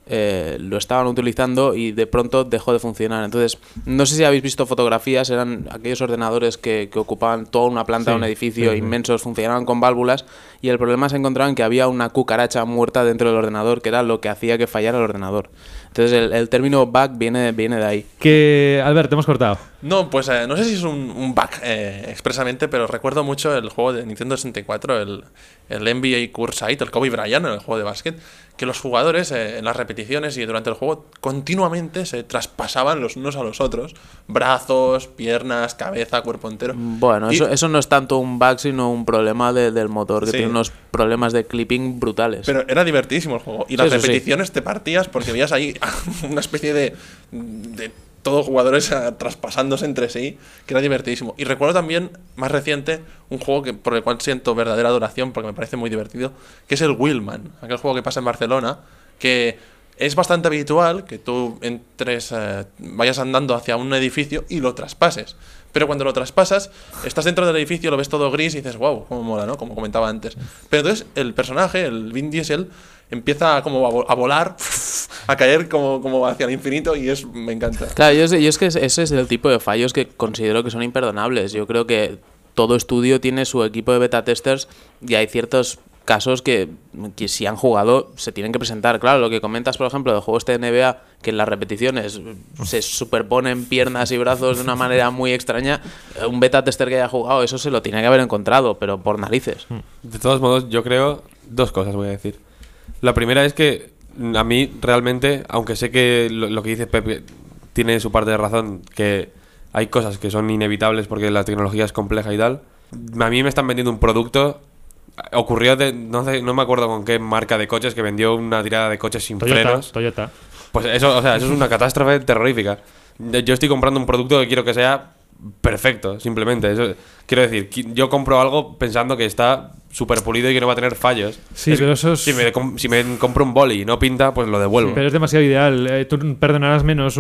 Speaker 4: Lo estaban utilizando y de pronto dejó de funcionar. Entonces, no sé si habéis visto fotografías, eran aquellos ordenadores que ocupaban toda una planta de un edificio inmensos, funcionaban con válvulas, y el problema se encontraba en que había una cucaracha muerta dentro del ordenador, que era lo que hacía que fallara el ordenador. Entonces, el término bug viene de ahí.
Speaker 2: Que, Albert, te hemos cortado.
Speaker 3: No, pues no sé si es un bug expresamente, pero recuerdo mucho el juego de Nintendo 64, el NBA Courtside, el Kobe Bryant, el juego de básquet, que los jugadores en las repeticiones y durante el juego continuamente se traspasaban los unos a los otros, brazos, piernas, cabeza, cuerpo entero.
Speaker 4: Bueno, eso no es tanto un bug, sino un problema del motor, que tiene unos problemas de clipping brutales.
Speaker 3: Pero era divertidísimo el juego. Y las repeticiones te partías porque veías ahí una especie de todos jugadores traspasándose entre sí, que era divertidísimo. Y recuerdo también, más reciente, un juego por el cual siento verdadera adoración porque me parece muy divertido, que es el Wheelman, aquel juego que pasa en Barcelona, que es bastante habitual que tú vayas andando hacia un edificio y lo traspases. Pero cuando lo traspasas, estás dentro del edificio, lo ves todo gris y dices, wow, cómo mola, ¿no? Como comentaba antes. Pero entonces el personaje, el Vin Diesel, empieza como a volar, a caer como hacia el infinito y me encanta.
Speaker 4: Claro, yo es que ese es el tipo de fallos que considero que son imperdonables. Yo creo que todo estudio tiene su equipo de beta testers y hay ciertos casos que si han jugado se tienen que presentar. Claro, lo que comentas, por ejemplo, del juego este de NBA, que en las repeticiones se superponen piernas y brazos de una manera muy extraña, un beta tester que haya jugado eso se lo tiene que haber encontrado, pero por narices.
Speaker 5: De todos modos, yo creo dos cosas voy a decir. La primera es que a mí realmente, aunque sé que lo que dice Pepe tiene su parte de razón, que hay cosas que son inevitables porque la tecnología es compleja y tal, a mí me están vendiendo un producto. Ocurrió no me acuerdo con qué marca de coches, que vendió una tirada de coches sin frenos.
Speaker 2: Toyota.
Speaker 5: Pues eso es una catástrofe terrorífica. Yo estoy comprando un producto que quiero que sea perfecto, simplemente. Quiero decir, yo compro algo pensando que está súper pulido y que no va a tener fallos.
Speaker 2: Sí, pero eso es...
Speaker 5: Si me compro un boli y no pinta, pues lo devuelvo.
Speaker 2: Sí, pero es demasiado ideal. Tú perdonarás menos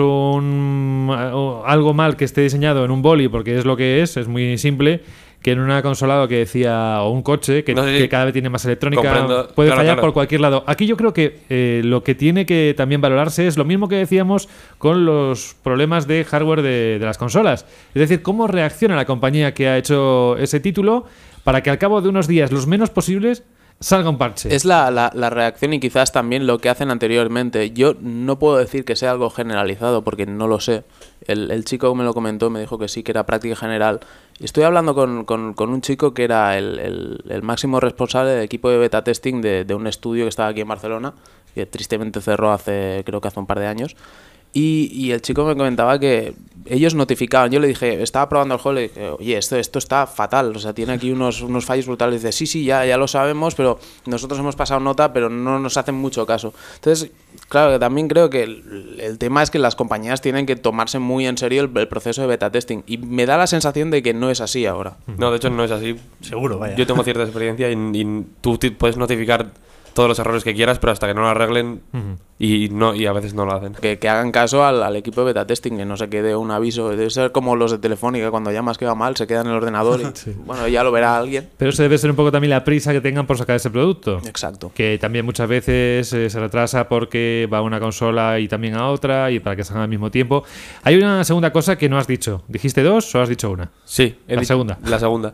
Speaker 2: algo mal que esté diseñado en un boli, porque es lo que es muy simple, que en una consola que decía, o un coche que cada vez tiene más electrónica, puede fallar por cualquier lado. Aquí yo creo que lo que tiene que también valorarse es lo mismo que decíamos con los problemas de hardware de las consolas. Es decir, cómo reacciona la compañía que ha hecho ese título para que al cabo de unos días, los menos posibles, salga un parche.
Speaker 4: Es la reacción y quizás también lo que hacen anteriormente. Yo no puedo decir que sea algo generalizado porque no lo sé. El chico me lo comentó, me dijo que sí, que era práctica general. Estoy hablando con un chico que era el máximo responsable del equipo de beta testing de un estudio que estaba aquí en Barcelona, que tristemente cerró creo que hace un par de años. Y el chico me comentaba que ellos notificaban. Yo le dije, estaba probando el juego, le dije, oye, esto está fatal, o sea, tiene aquí unos fallos brutales. Dice, sí, ya lo sabemos, pero nosotros hemos pasado nota, pero no nos hacen mucho caso. Entonces, claro, también creo que el tema es que las compañías tienen que tomarse muy en serio el proceso de beta testing. Y me da la sensación de que no es así ahora.
Speaker 5: No, de hecho no es así.
Speaker 6: Seguro, vaya.
Speaker 5: Yo tengo cierta experiencia y tú puedes notificar todos los errores que quieras, pero hasta que no lo arreglen y a veces no lo hacen.
Speaker 4: Que hagan caso al equipo de beta testing, que no se quede un aviso. Debe ser como los de Telefónica, cuando llamas que va mal, se queda en el ordenador y bueno, ya lo verá alguien.
Speaker 2: Pero eso debe ser un poco también la prisa que tengan por sacar ese producto.
Speaker 4: Exacto.
Speaker 2: Que también muchas veces se retrasa porque va a una consola y también a otra y para que salgan al mismo tiempo. Hay una segunda cosa que no has dicho. ¿Dijiste dos o has dicho una?
Speaker 5: Sí.
Speaker 2: La segunda.
Speaker 5: La segunda.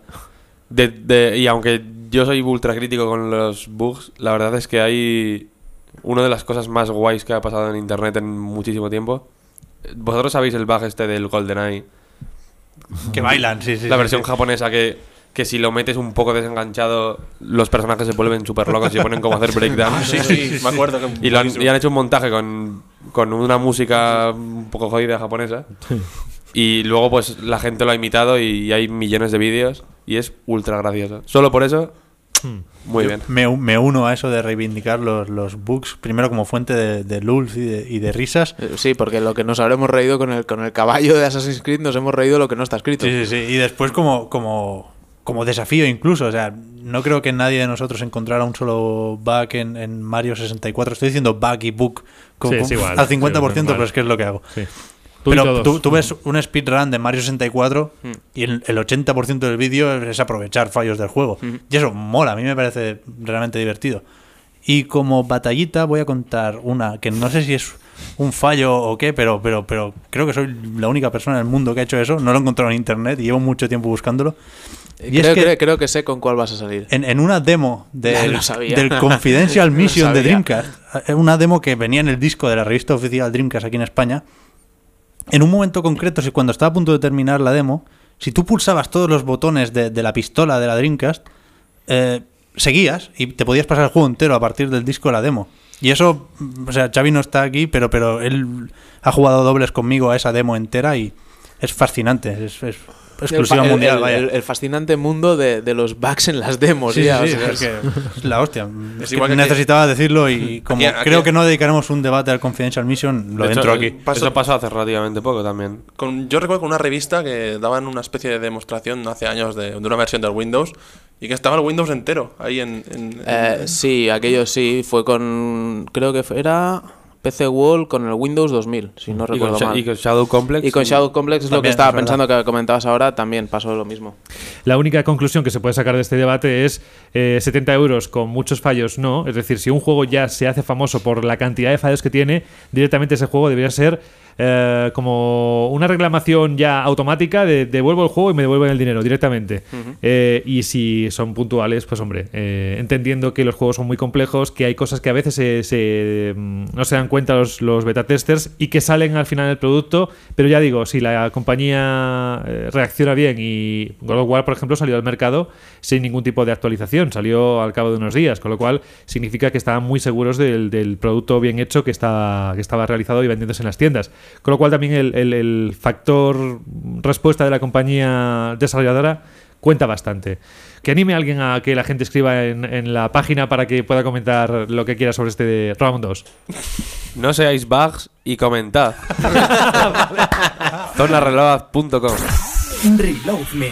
Speaker 5: Y aunque yo soy ultra crítico con los bugs, la verdad es que hay una de las cosas más guays que ha pasado en internet en muchísimo tiempo. ¿Vosotros sabéis el bug este del GoldenEye?
Speaker 6: Que bailan, sí.
Speaker 5: La versión japonesa que si lo metes un poco desenganchado, los personajes se vuelven súper locos y se ponen como a hacer breakdance.
Speaker 3: Sí, me acuerdo. Que
Speaker 5: Y han hecho un montaje con una música un poco jodida japonesa. Y luego pues la gente lo ha imitado y hay millones de vídeos y es ultra gracioso. Solo por eso, muy bien.
Speaker 6: Me uno a eso de reivindicar los bugs, primero como fuente de lulz y de risas.
Speaker 4: Sí, porque lo que nos habremos reído con el caballo de Assassin's Creed, nos hemos reído lo que no está escrito.
Speaker 6: Sí. Y después como desafío incluso. O sea, no creo que nadie de nosotros encontrara un solo bug en Mario 64. Estoy diciendo bug y bug
Speaker 2: es igual,
Speaker 6: al 50%,
Speaker 2: sí,
Speaker 6: pero es que es lo que hago.
Speaker 2: Sí.
Speaker 6: Pero tú ves un speedrun de Mario 64 y el 80% del vídeo es aprovechar fallos del juego. Y eso mola, a mí me parece realmente divertido. Y como batallita voy a contar una que no sé si es un fallo o qué, pero creo que soy la única persona en el mundo que ha hecho eso. No lo he encontrado en internet y llevo mucho tiempo buscándolo. Y
Speaker 4: creo que sé con cuál vas a salir.
Speaker 6: En una demo del Confidential Mission de Dreamcast, una demo que venía en el disco de la revista oficial Dreamcast aquí en España, en un momento concreto, cuando estaba a punto de terminar la demo, si tú pulsabas todos los botones de la pistola de la Dreamcast, seguías y te podías pasar el juego entero a partir del disco de la demo. Y eso, o sea, Xavi no está aquí, pero él ha jugado dobles conmigo a esa demo entera y es fascinante, es exclusiva mundial, vaya.
Speaker 4: El fascinante mundo de los bugs en las demos.
Speaker 6: Sí,
Speaker 4: ya,
Speaker 6: sí,
Speaker 4: o sea,
Speaker 6: es que es la hostia.
Speaker 3: Es
Speaker 6: Que
Speaker 3: igual que
Speaker 6: necesitaba decirlo y como
Speaker 3: aquí-
Speaker 6: creo que no dedicaremos un debate al Confidential Mission, lo
Speaker 5: De hecho,
Speaker 6: entro aquí.
Speaker 5: Eso pasó hace relativamente poco también.
Speaker 3: Yo recuerdo con una revista que daban una especie de demostración hace años de una versión del Windows y que estaba el Windows entero ahí en
Speaker 4: sí, aquello sí, fue con... Creo que era PC World con el Windows 2000, si no recuerdo mal.
Speaker 5: Y con Shadow Complex.
Speaker 4: Y con Shadow Complex es lo que
Speaker 6: También,
Speaker 4: estaba
Speaker 6: es verdad.
Speaker 4: pensando que comentabas ahora, también pasó lo mismo.
Speaker 2: La única conclusión que se puede sacar de este debate es 70 euros con muchos fallos no. Es decir, si un juego ya se hace famoso por la cantidad de fallos que tiene, directamente ese juego debería ser como una reclamación ya automática de devuelvo el juego y me devuelven el dinero directamente. Y si son puntuales, pues hombre, entendiendo que los juegos son muy complejos, que hay cosas que a veces no se dan cuenta los beta testers y que salen al final del producto, pero ya digo, si la compañía reacciona bien, y God of War, por ejemplo, salió al mercado sin ningún tipo de actualización, salió al cabo de unos días, con lo cual significa que estaban muy seguros del producto bien hecho que estaba realizado y vendiéndose en las tiendas. Con lo cual también el factor respuesta de la compañía desarrolladora cuenta bastante. Que anime a alguien a que la gente escriba en la página para que pueda comentar lo que quiera sobre este Round 2.
Speaker 5: No seáis bugs y comentad. Zonareload.com.
Speaker 1: Reload Me.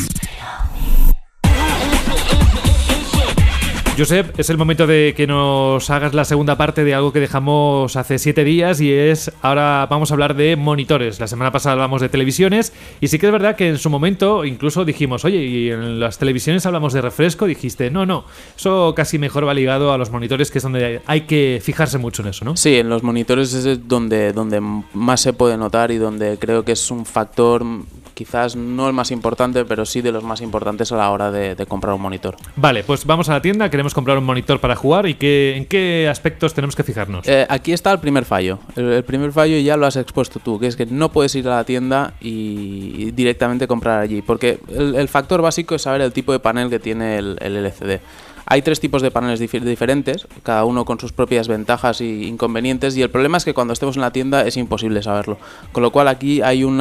Speaker 2: Josep, es el momento de que nos hagas la segunda parte de algo que dejamos hace 7 días y ahora vamos a hablar de monitores. La semana pasada hablamos de televisiones y sí que es verdad que en su momento incluso dijimos, oye, y en las televisiones hablamos de refresco, dijiste, no, eso casi mejor va ligado a los monitores, que es donde hay que fijarse mucho en eso, ¿no?
Speaker 4: Sí, en los monitores es donde más se puede notar y donde creo que es un factor quizás no el más importante, pero sí de los más importantes a la hora de comprar un monitor.
Speaker 2: Vale, pues vamos a la tienda, queremos comprar un monitor para jugar y ¿en qué aspectos tenemos que fijarnos?
Speaker 4: Aquí está el primer fallo. El primer fallo ya lo has expuesto tú, que es que no puedes ir a la tienda y directamente comprar allí, porque el factor básico es saber el tipo de panel que tiene el LCD. Hay 3 tipos de paneles diferentes, cada uno con sus propias ventajas e inconvenientes, y el problema es que cuando estemos en la tienda es imposible saberlo. Con lo cual aquí hay un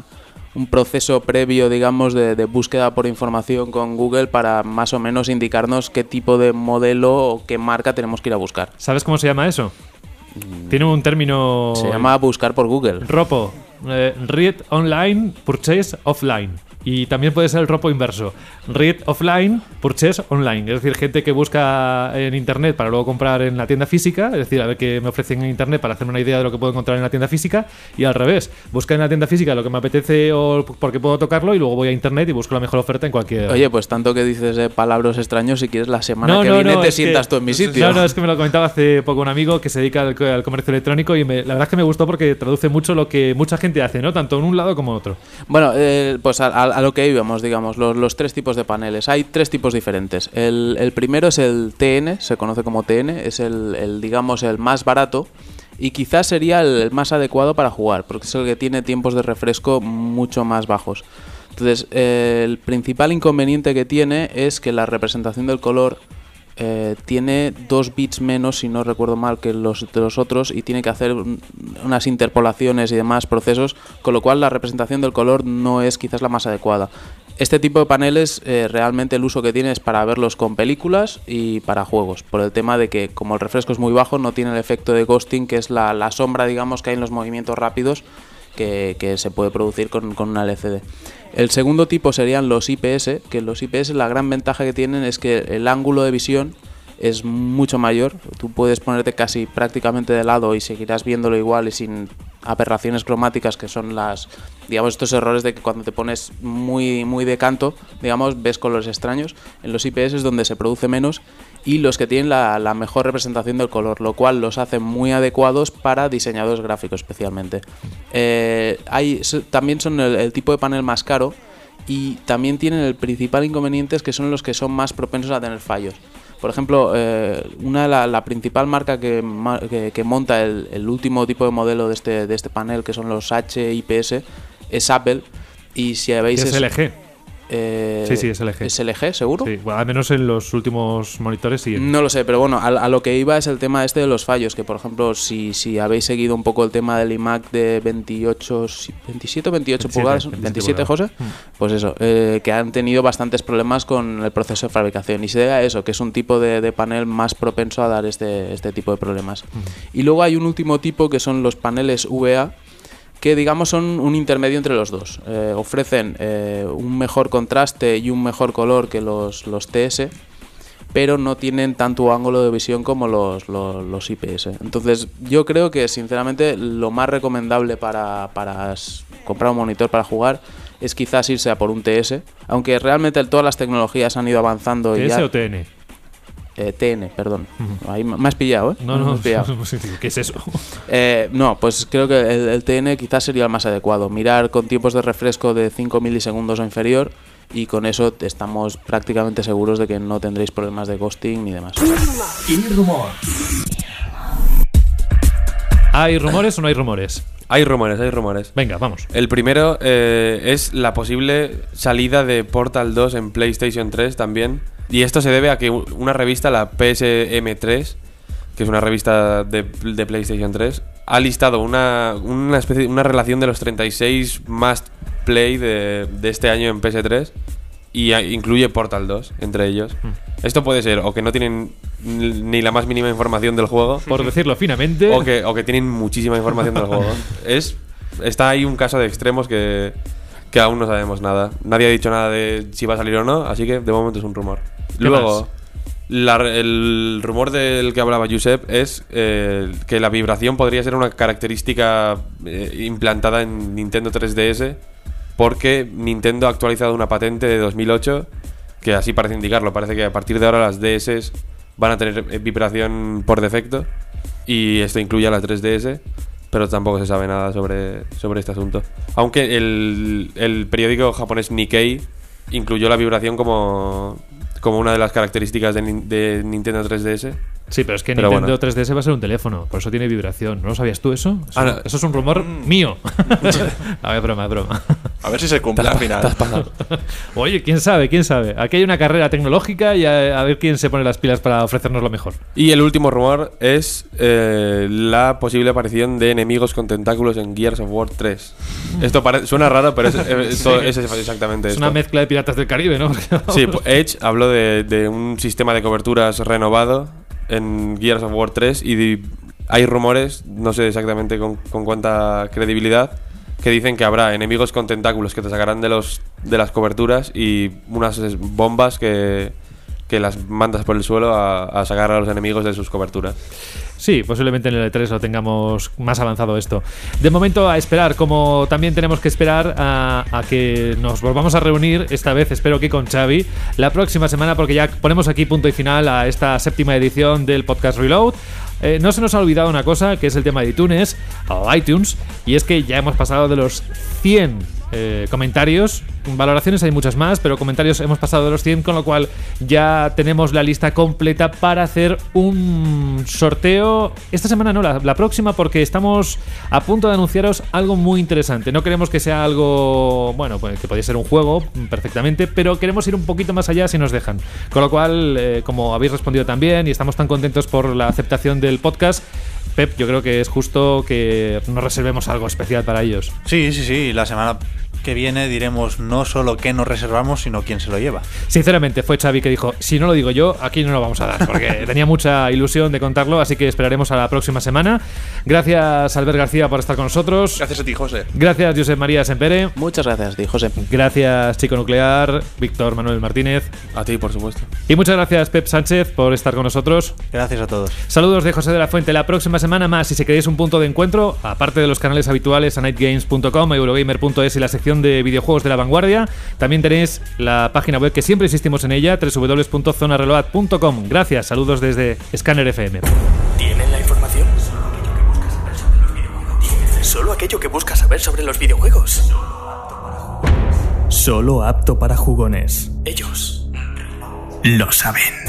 Speaker 4: proceso previo, digamos, de búsqueda por información con Google para más o menos indicarnos qué tipo de modelo o qué marca tenemos que ir a buscar.
Speaker 2: ¿Sabes cómo se llama eso? Tiene un término...
Speaker 4: Se llama buscar por Google.
Speaker 2: ROPO, Read Online, Purchase Offline. Y también puede ser el ROPO inverso, Read Offline, Purchase Online. Es decir, gente que busca en internet para luego comprar en la tienda física, es decir, a ver qué me ofrecen en internet para hacerme una idea de lo que puedo encontrar en la tienda física, y al revés, busca en la tienda física lo que me apetece o porque puedo tocarlo, y luego voy a internet y busco la mejor oferta en cualquier...
Speaker 4: Oye, pues tanto que dices palabras extraños, si quieres la semana que viene te sientas tú en mi sitio.
Speaker 2: No, es que me lo comentaba hace poco un amigo que se dedica al comercio electrónico, y la verdad es que me gustó porque traduce mucho lo que mucha gente hace, ¿no? Tanto en un lado como en otro.
Speaker 4: Bueno, pues a lo que íbamos, digamos, los 3 tipos de paneles. Hay 3 tipos diferentes. El primero es el TN, se conoce como TN, es digamos, el más barato y quizás sería el más adecuado para jugar, porque es el que tiene tiempos de refresco mucho más bajos. Entonces, el principal inconveniente que tiene es que la representación del color tiene 2 bits menos, si no recuerdo mal, que los otros, y tiene que hacer unas interpolaciones y demás procesos, con lo cual la representación del color no es quizás la más adecuada. Este tipo de paneles realmente el uso que tiene es para verlos con películas y para juegos, por el tema de que como el refresco es muy bajo no tiene el efecto de ghosting, que es la sombra, digamos, que hay en los movimientos rápidos que se puede producir con una LCD. El segundo tipo serían los IPS, que los IPS la gran ventaja que tienen es que el ángulo de visión es mucho mayor. Tú puedes ponerte casi prácticamente de lado y seguirás viéndolo igual y sin aberraciones cromáticas, que son digamos, estos errores de que cuando te pones muy de canto, digamos, ves colores extraños. En los IPS es donde se produce menos, y los que tienen la mejor representación del color, lo cual los hace muy adecuados para diseñadores gráficos especialmente. También son el tipo de panel más caro, y también tienen el principal inconveniente, es que son los que son más propensos a tener fallos. Por ejemplo, la principal marca que monta el último tipo de modelo de este panel, que son los HIPS, es Apple. Y si habéis...
Speaker 2: Es LG. Sí, es LG.
Speaker 4: ¿Es LG, seguro?
Speaker 2: Sí, bueno, al menos en los últimos monitores sí.
Speaker 4: No lo sé, pero bueno, a lo que iba es el tema de los fallos, que por ejemplo, si habéis seguido un poco el tema del iMac de 27 o 28 pulgadas, 27, José, pues eso, que han tenido bastantes problemas con el proceso de fabricación, y se debe a eso, que es un tipo de panel más propenso a dar este tipo de problemas. Y luego hay un último tipo, que son los paneles VA, que digamos son un intermedio entre los dos. Ofrecen un mejor contraste y un mejor color que los TS, pero no tienen tanto ángulo de visión como los IPS. Entonces yo creo que sinceramente lo más recomendable para comprar un monitor para jugar es quizás irse a por un TS, aunque realmente todas las tecnologías han ido avanzando.
Speaker 2: ¿TS o TN?
Speaker 4: TN, perdón. Ahí me has pillado, ¿eh?
Speaker 2: No,
Speaker 4: me has pillado.
Speaker 2: ¿Qué es eso?
Speaker 4: No, pues creo que el TN quizás sería el más adecuado. Mirar con tiempos de refresco de 5 milisegundos o inferior, y con eso estamos prácticamente seguros de que no tendréis problemas de ghosting ni demás.
Speaker 1: ¿Y rumor?
Speaker 2: ¿Hay rumores o no hay rumores?
Speaker 5: Hay rumores.
Speaker 2: Venga, vamos.
Speaker 5: El primero es la posible salida de Portal 2 en PlayStation 3 también. Y esto se debe a que una revista, la PSM3, que es una revista de PlayStation 3, ha listado una relación de los 36 must play de este año en PS3, y incluye Portal 2 entre ellos. Esto puede ser o que no tienen ni la más mínima información del juego,
Speaker 2: por decirlo finamente,
Speaker 5: o que tienen muchísima información del juego. Está ahí un caso de extremos que aún no sabemos nada. Nadie ha dicho nada de si va a salir o no, así que de momento es un rumor. Luego, el rumor del que hablaba Josep es que la vibración podría ser una característica implantada en Nintendo 3DS, porque Nintendo ha actualizado una patente de 2008 que así parece indicarlo. Parece que a partir de ahora las DS van a tener vibración por defecto, y esto incluye a la 3DS. pero tampoco se sabe nada sobre este asunto. Aunque el periódico japonés Nikkei incluyó la vibración como una de las características de Nintendo 3DS.
Speaker 2: Sí, pero es que
Speaker 5: Pero
Speaker 2: Nintendo
Speaker 5: bueno.
Speaker 2: 3DS va a ser un teléfono, por eso tiene vibración. ¿No lo sabías tú eso? Eso,
Speaker 5: No.
Speaker 2: eso es un rumor mío. A ver, broma, broma.
Speaker 3: A ver si se cumple al final.
Speaker 2: Oye, quién sabe. Aquí hay una carrera tecnológica y a ver quién se pone las pilas para ofrecernos lo mejor.
Speaker 5: Y el último rumor es la posible aparición de enemigos con tentáculos en Gears of War 3. Esto suena raro, pero es exactamente
Speaker 2: Es
Speaker 5: esto.
Speaker 2: una mezcla de Piratas del Caribe, ¿no?
Speaker 5: Sí, Edge habló de un sistema de coberturas renovado en Gears of War 3 y hay rumores, no sé exactamente con cuánta credibilidad, que dicen que habrá enemigos con tentáculos que te sacarán de las coberturas y unas bombas que las mandas por el suelo a sacar a los enemigos de sus coberturas.
Speaker 2: Sí, posiblemente en el E3 lo tengamos más avanzado esto. De momento a esperar, como también tenemos que esperar a que nos volvamos a reunir, esta vez espero que con Xavi, la próxima semana, porque ya ponemos aquí punto y final a esta 7ª edición del Podcast Reload. No se nos ha olvidado una cosa, que es el tema de iTunes, o iTunes, y es que ya hemos pasado de los 100 comentarios. Valoraciones hay muchas más, pero comentarios hemos pasado de los 100, con lo cual ya tenemos la lista completa para hacer un sorteo. Esta semana no, la próxima, porque estamos a punto de anunciaros algo muy interesante. No queremos que sea algo, bueno, pues que podría ser un juego perfectamente, pero queremos ir un poquito más allá si nos dejan. Con lo cual, como habéis respondido también y estamos tan contentos por la aceptación del podcast, Pep, yo creo que es justo que nos reservemos algo especial para ellos.
Speaker 6: Sí. La semana que viene diremos no solo qué nos reservamos, sino quién se lo lleva.
Speaker 2: Sinceramente, fue Xavi que dijo, si no lo digo yo, aquí no lo vamos a dar, porque tenía mucha ilusión de contarlo, así que esperaremos a la próxima semana. Gracias, Albert García, por estar con nosotros.
Speaker 3: Gracias a ti, José.
Speaker 2: Gracias, Josep María Sempere.
Speaker 4: Muchas gracias, José.
Speaker 2: Gracias, Chico Nuclear, Víctor Manuel Martínez.
Speaker 5: A ti, por supuesto.
Speaker 2: Y muchas gracias, Pep Sánchez, por estar con nosotros.
Speaker 6: Gracias a todos.
Speaker 2: Saludos de José de la Fuente. La próxima semana más, si queréis un punto de encuentro, aparte de los canales habituales a nightgames.com, eurogamer.es y la sección de videojuegos de la vanguardia, también tenéis la página web que siempre insistimos en ella, www.zonareload.com. Gracias, saludos desde Scanner FM.
Speaker 1: ¿Tienen la información? Solo aquello que buscas saber sobre los videojuegos. Solo apto para jugones. Ellos lo saben.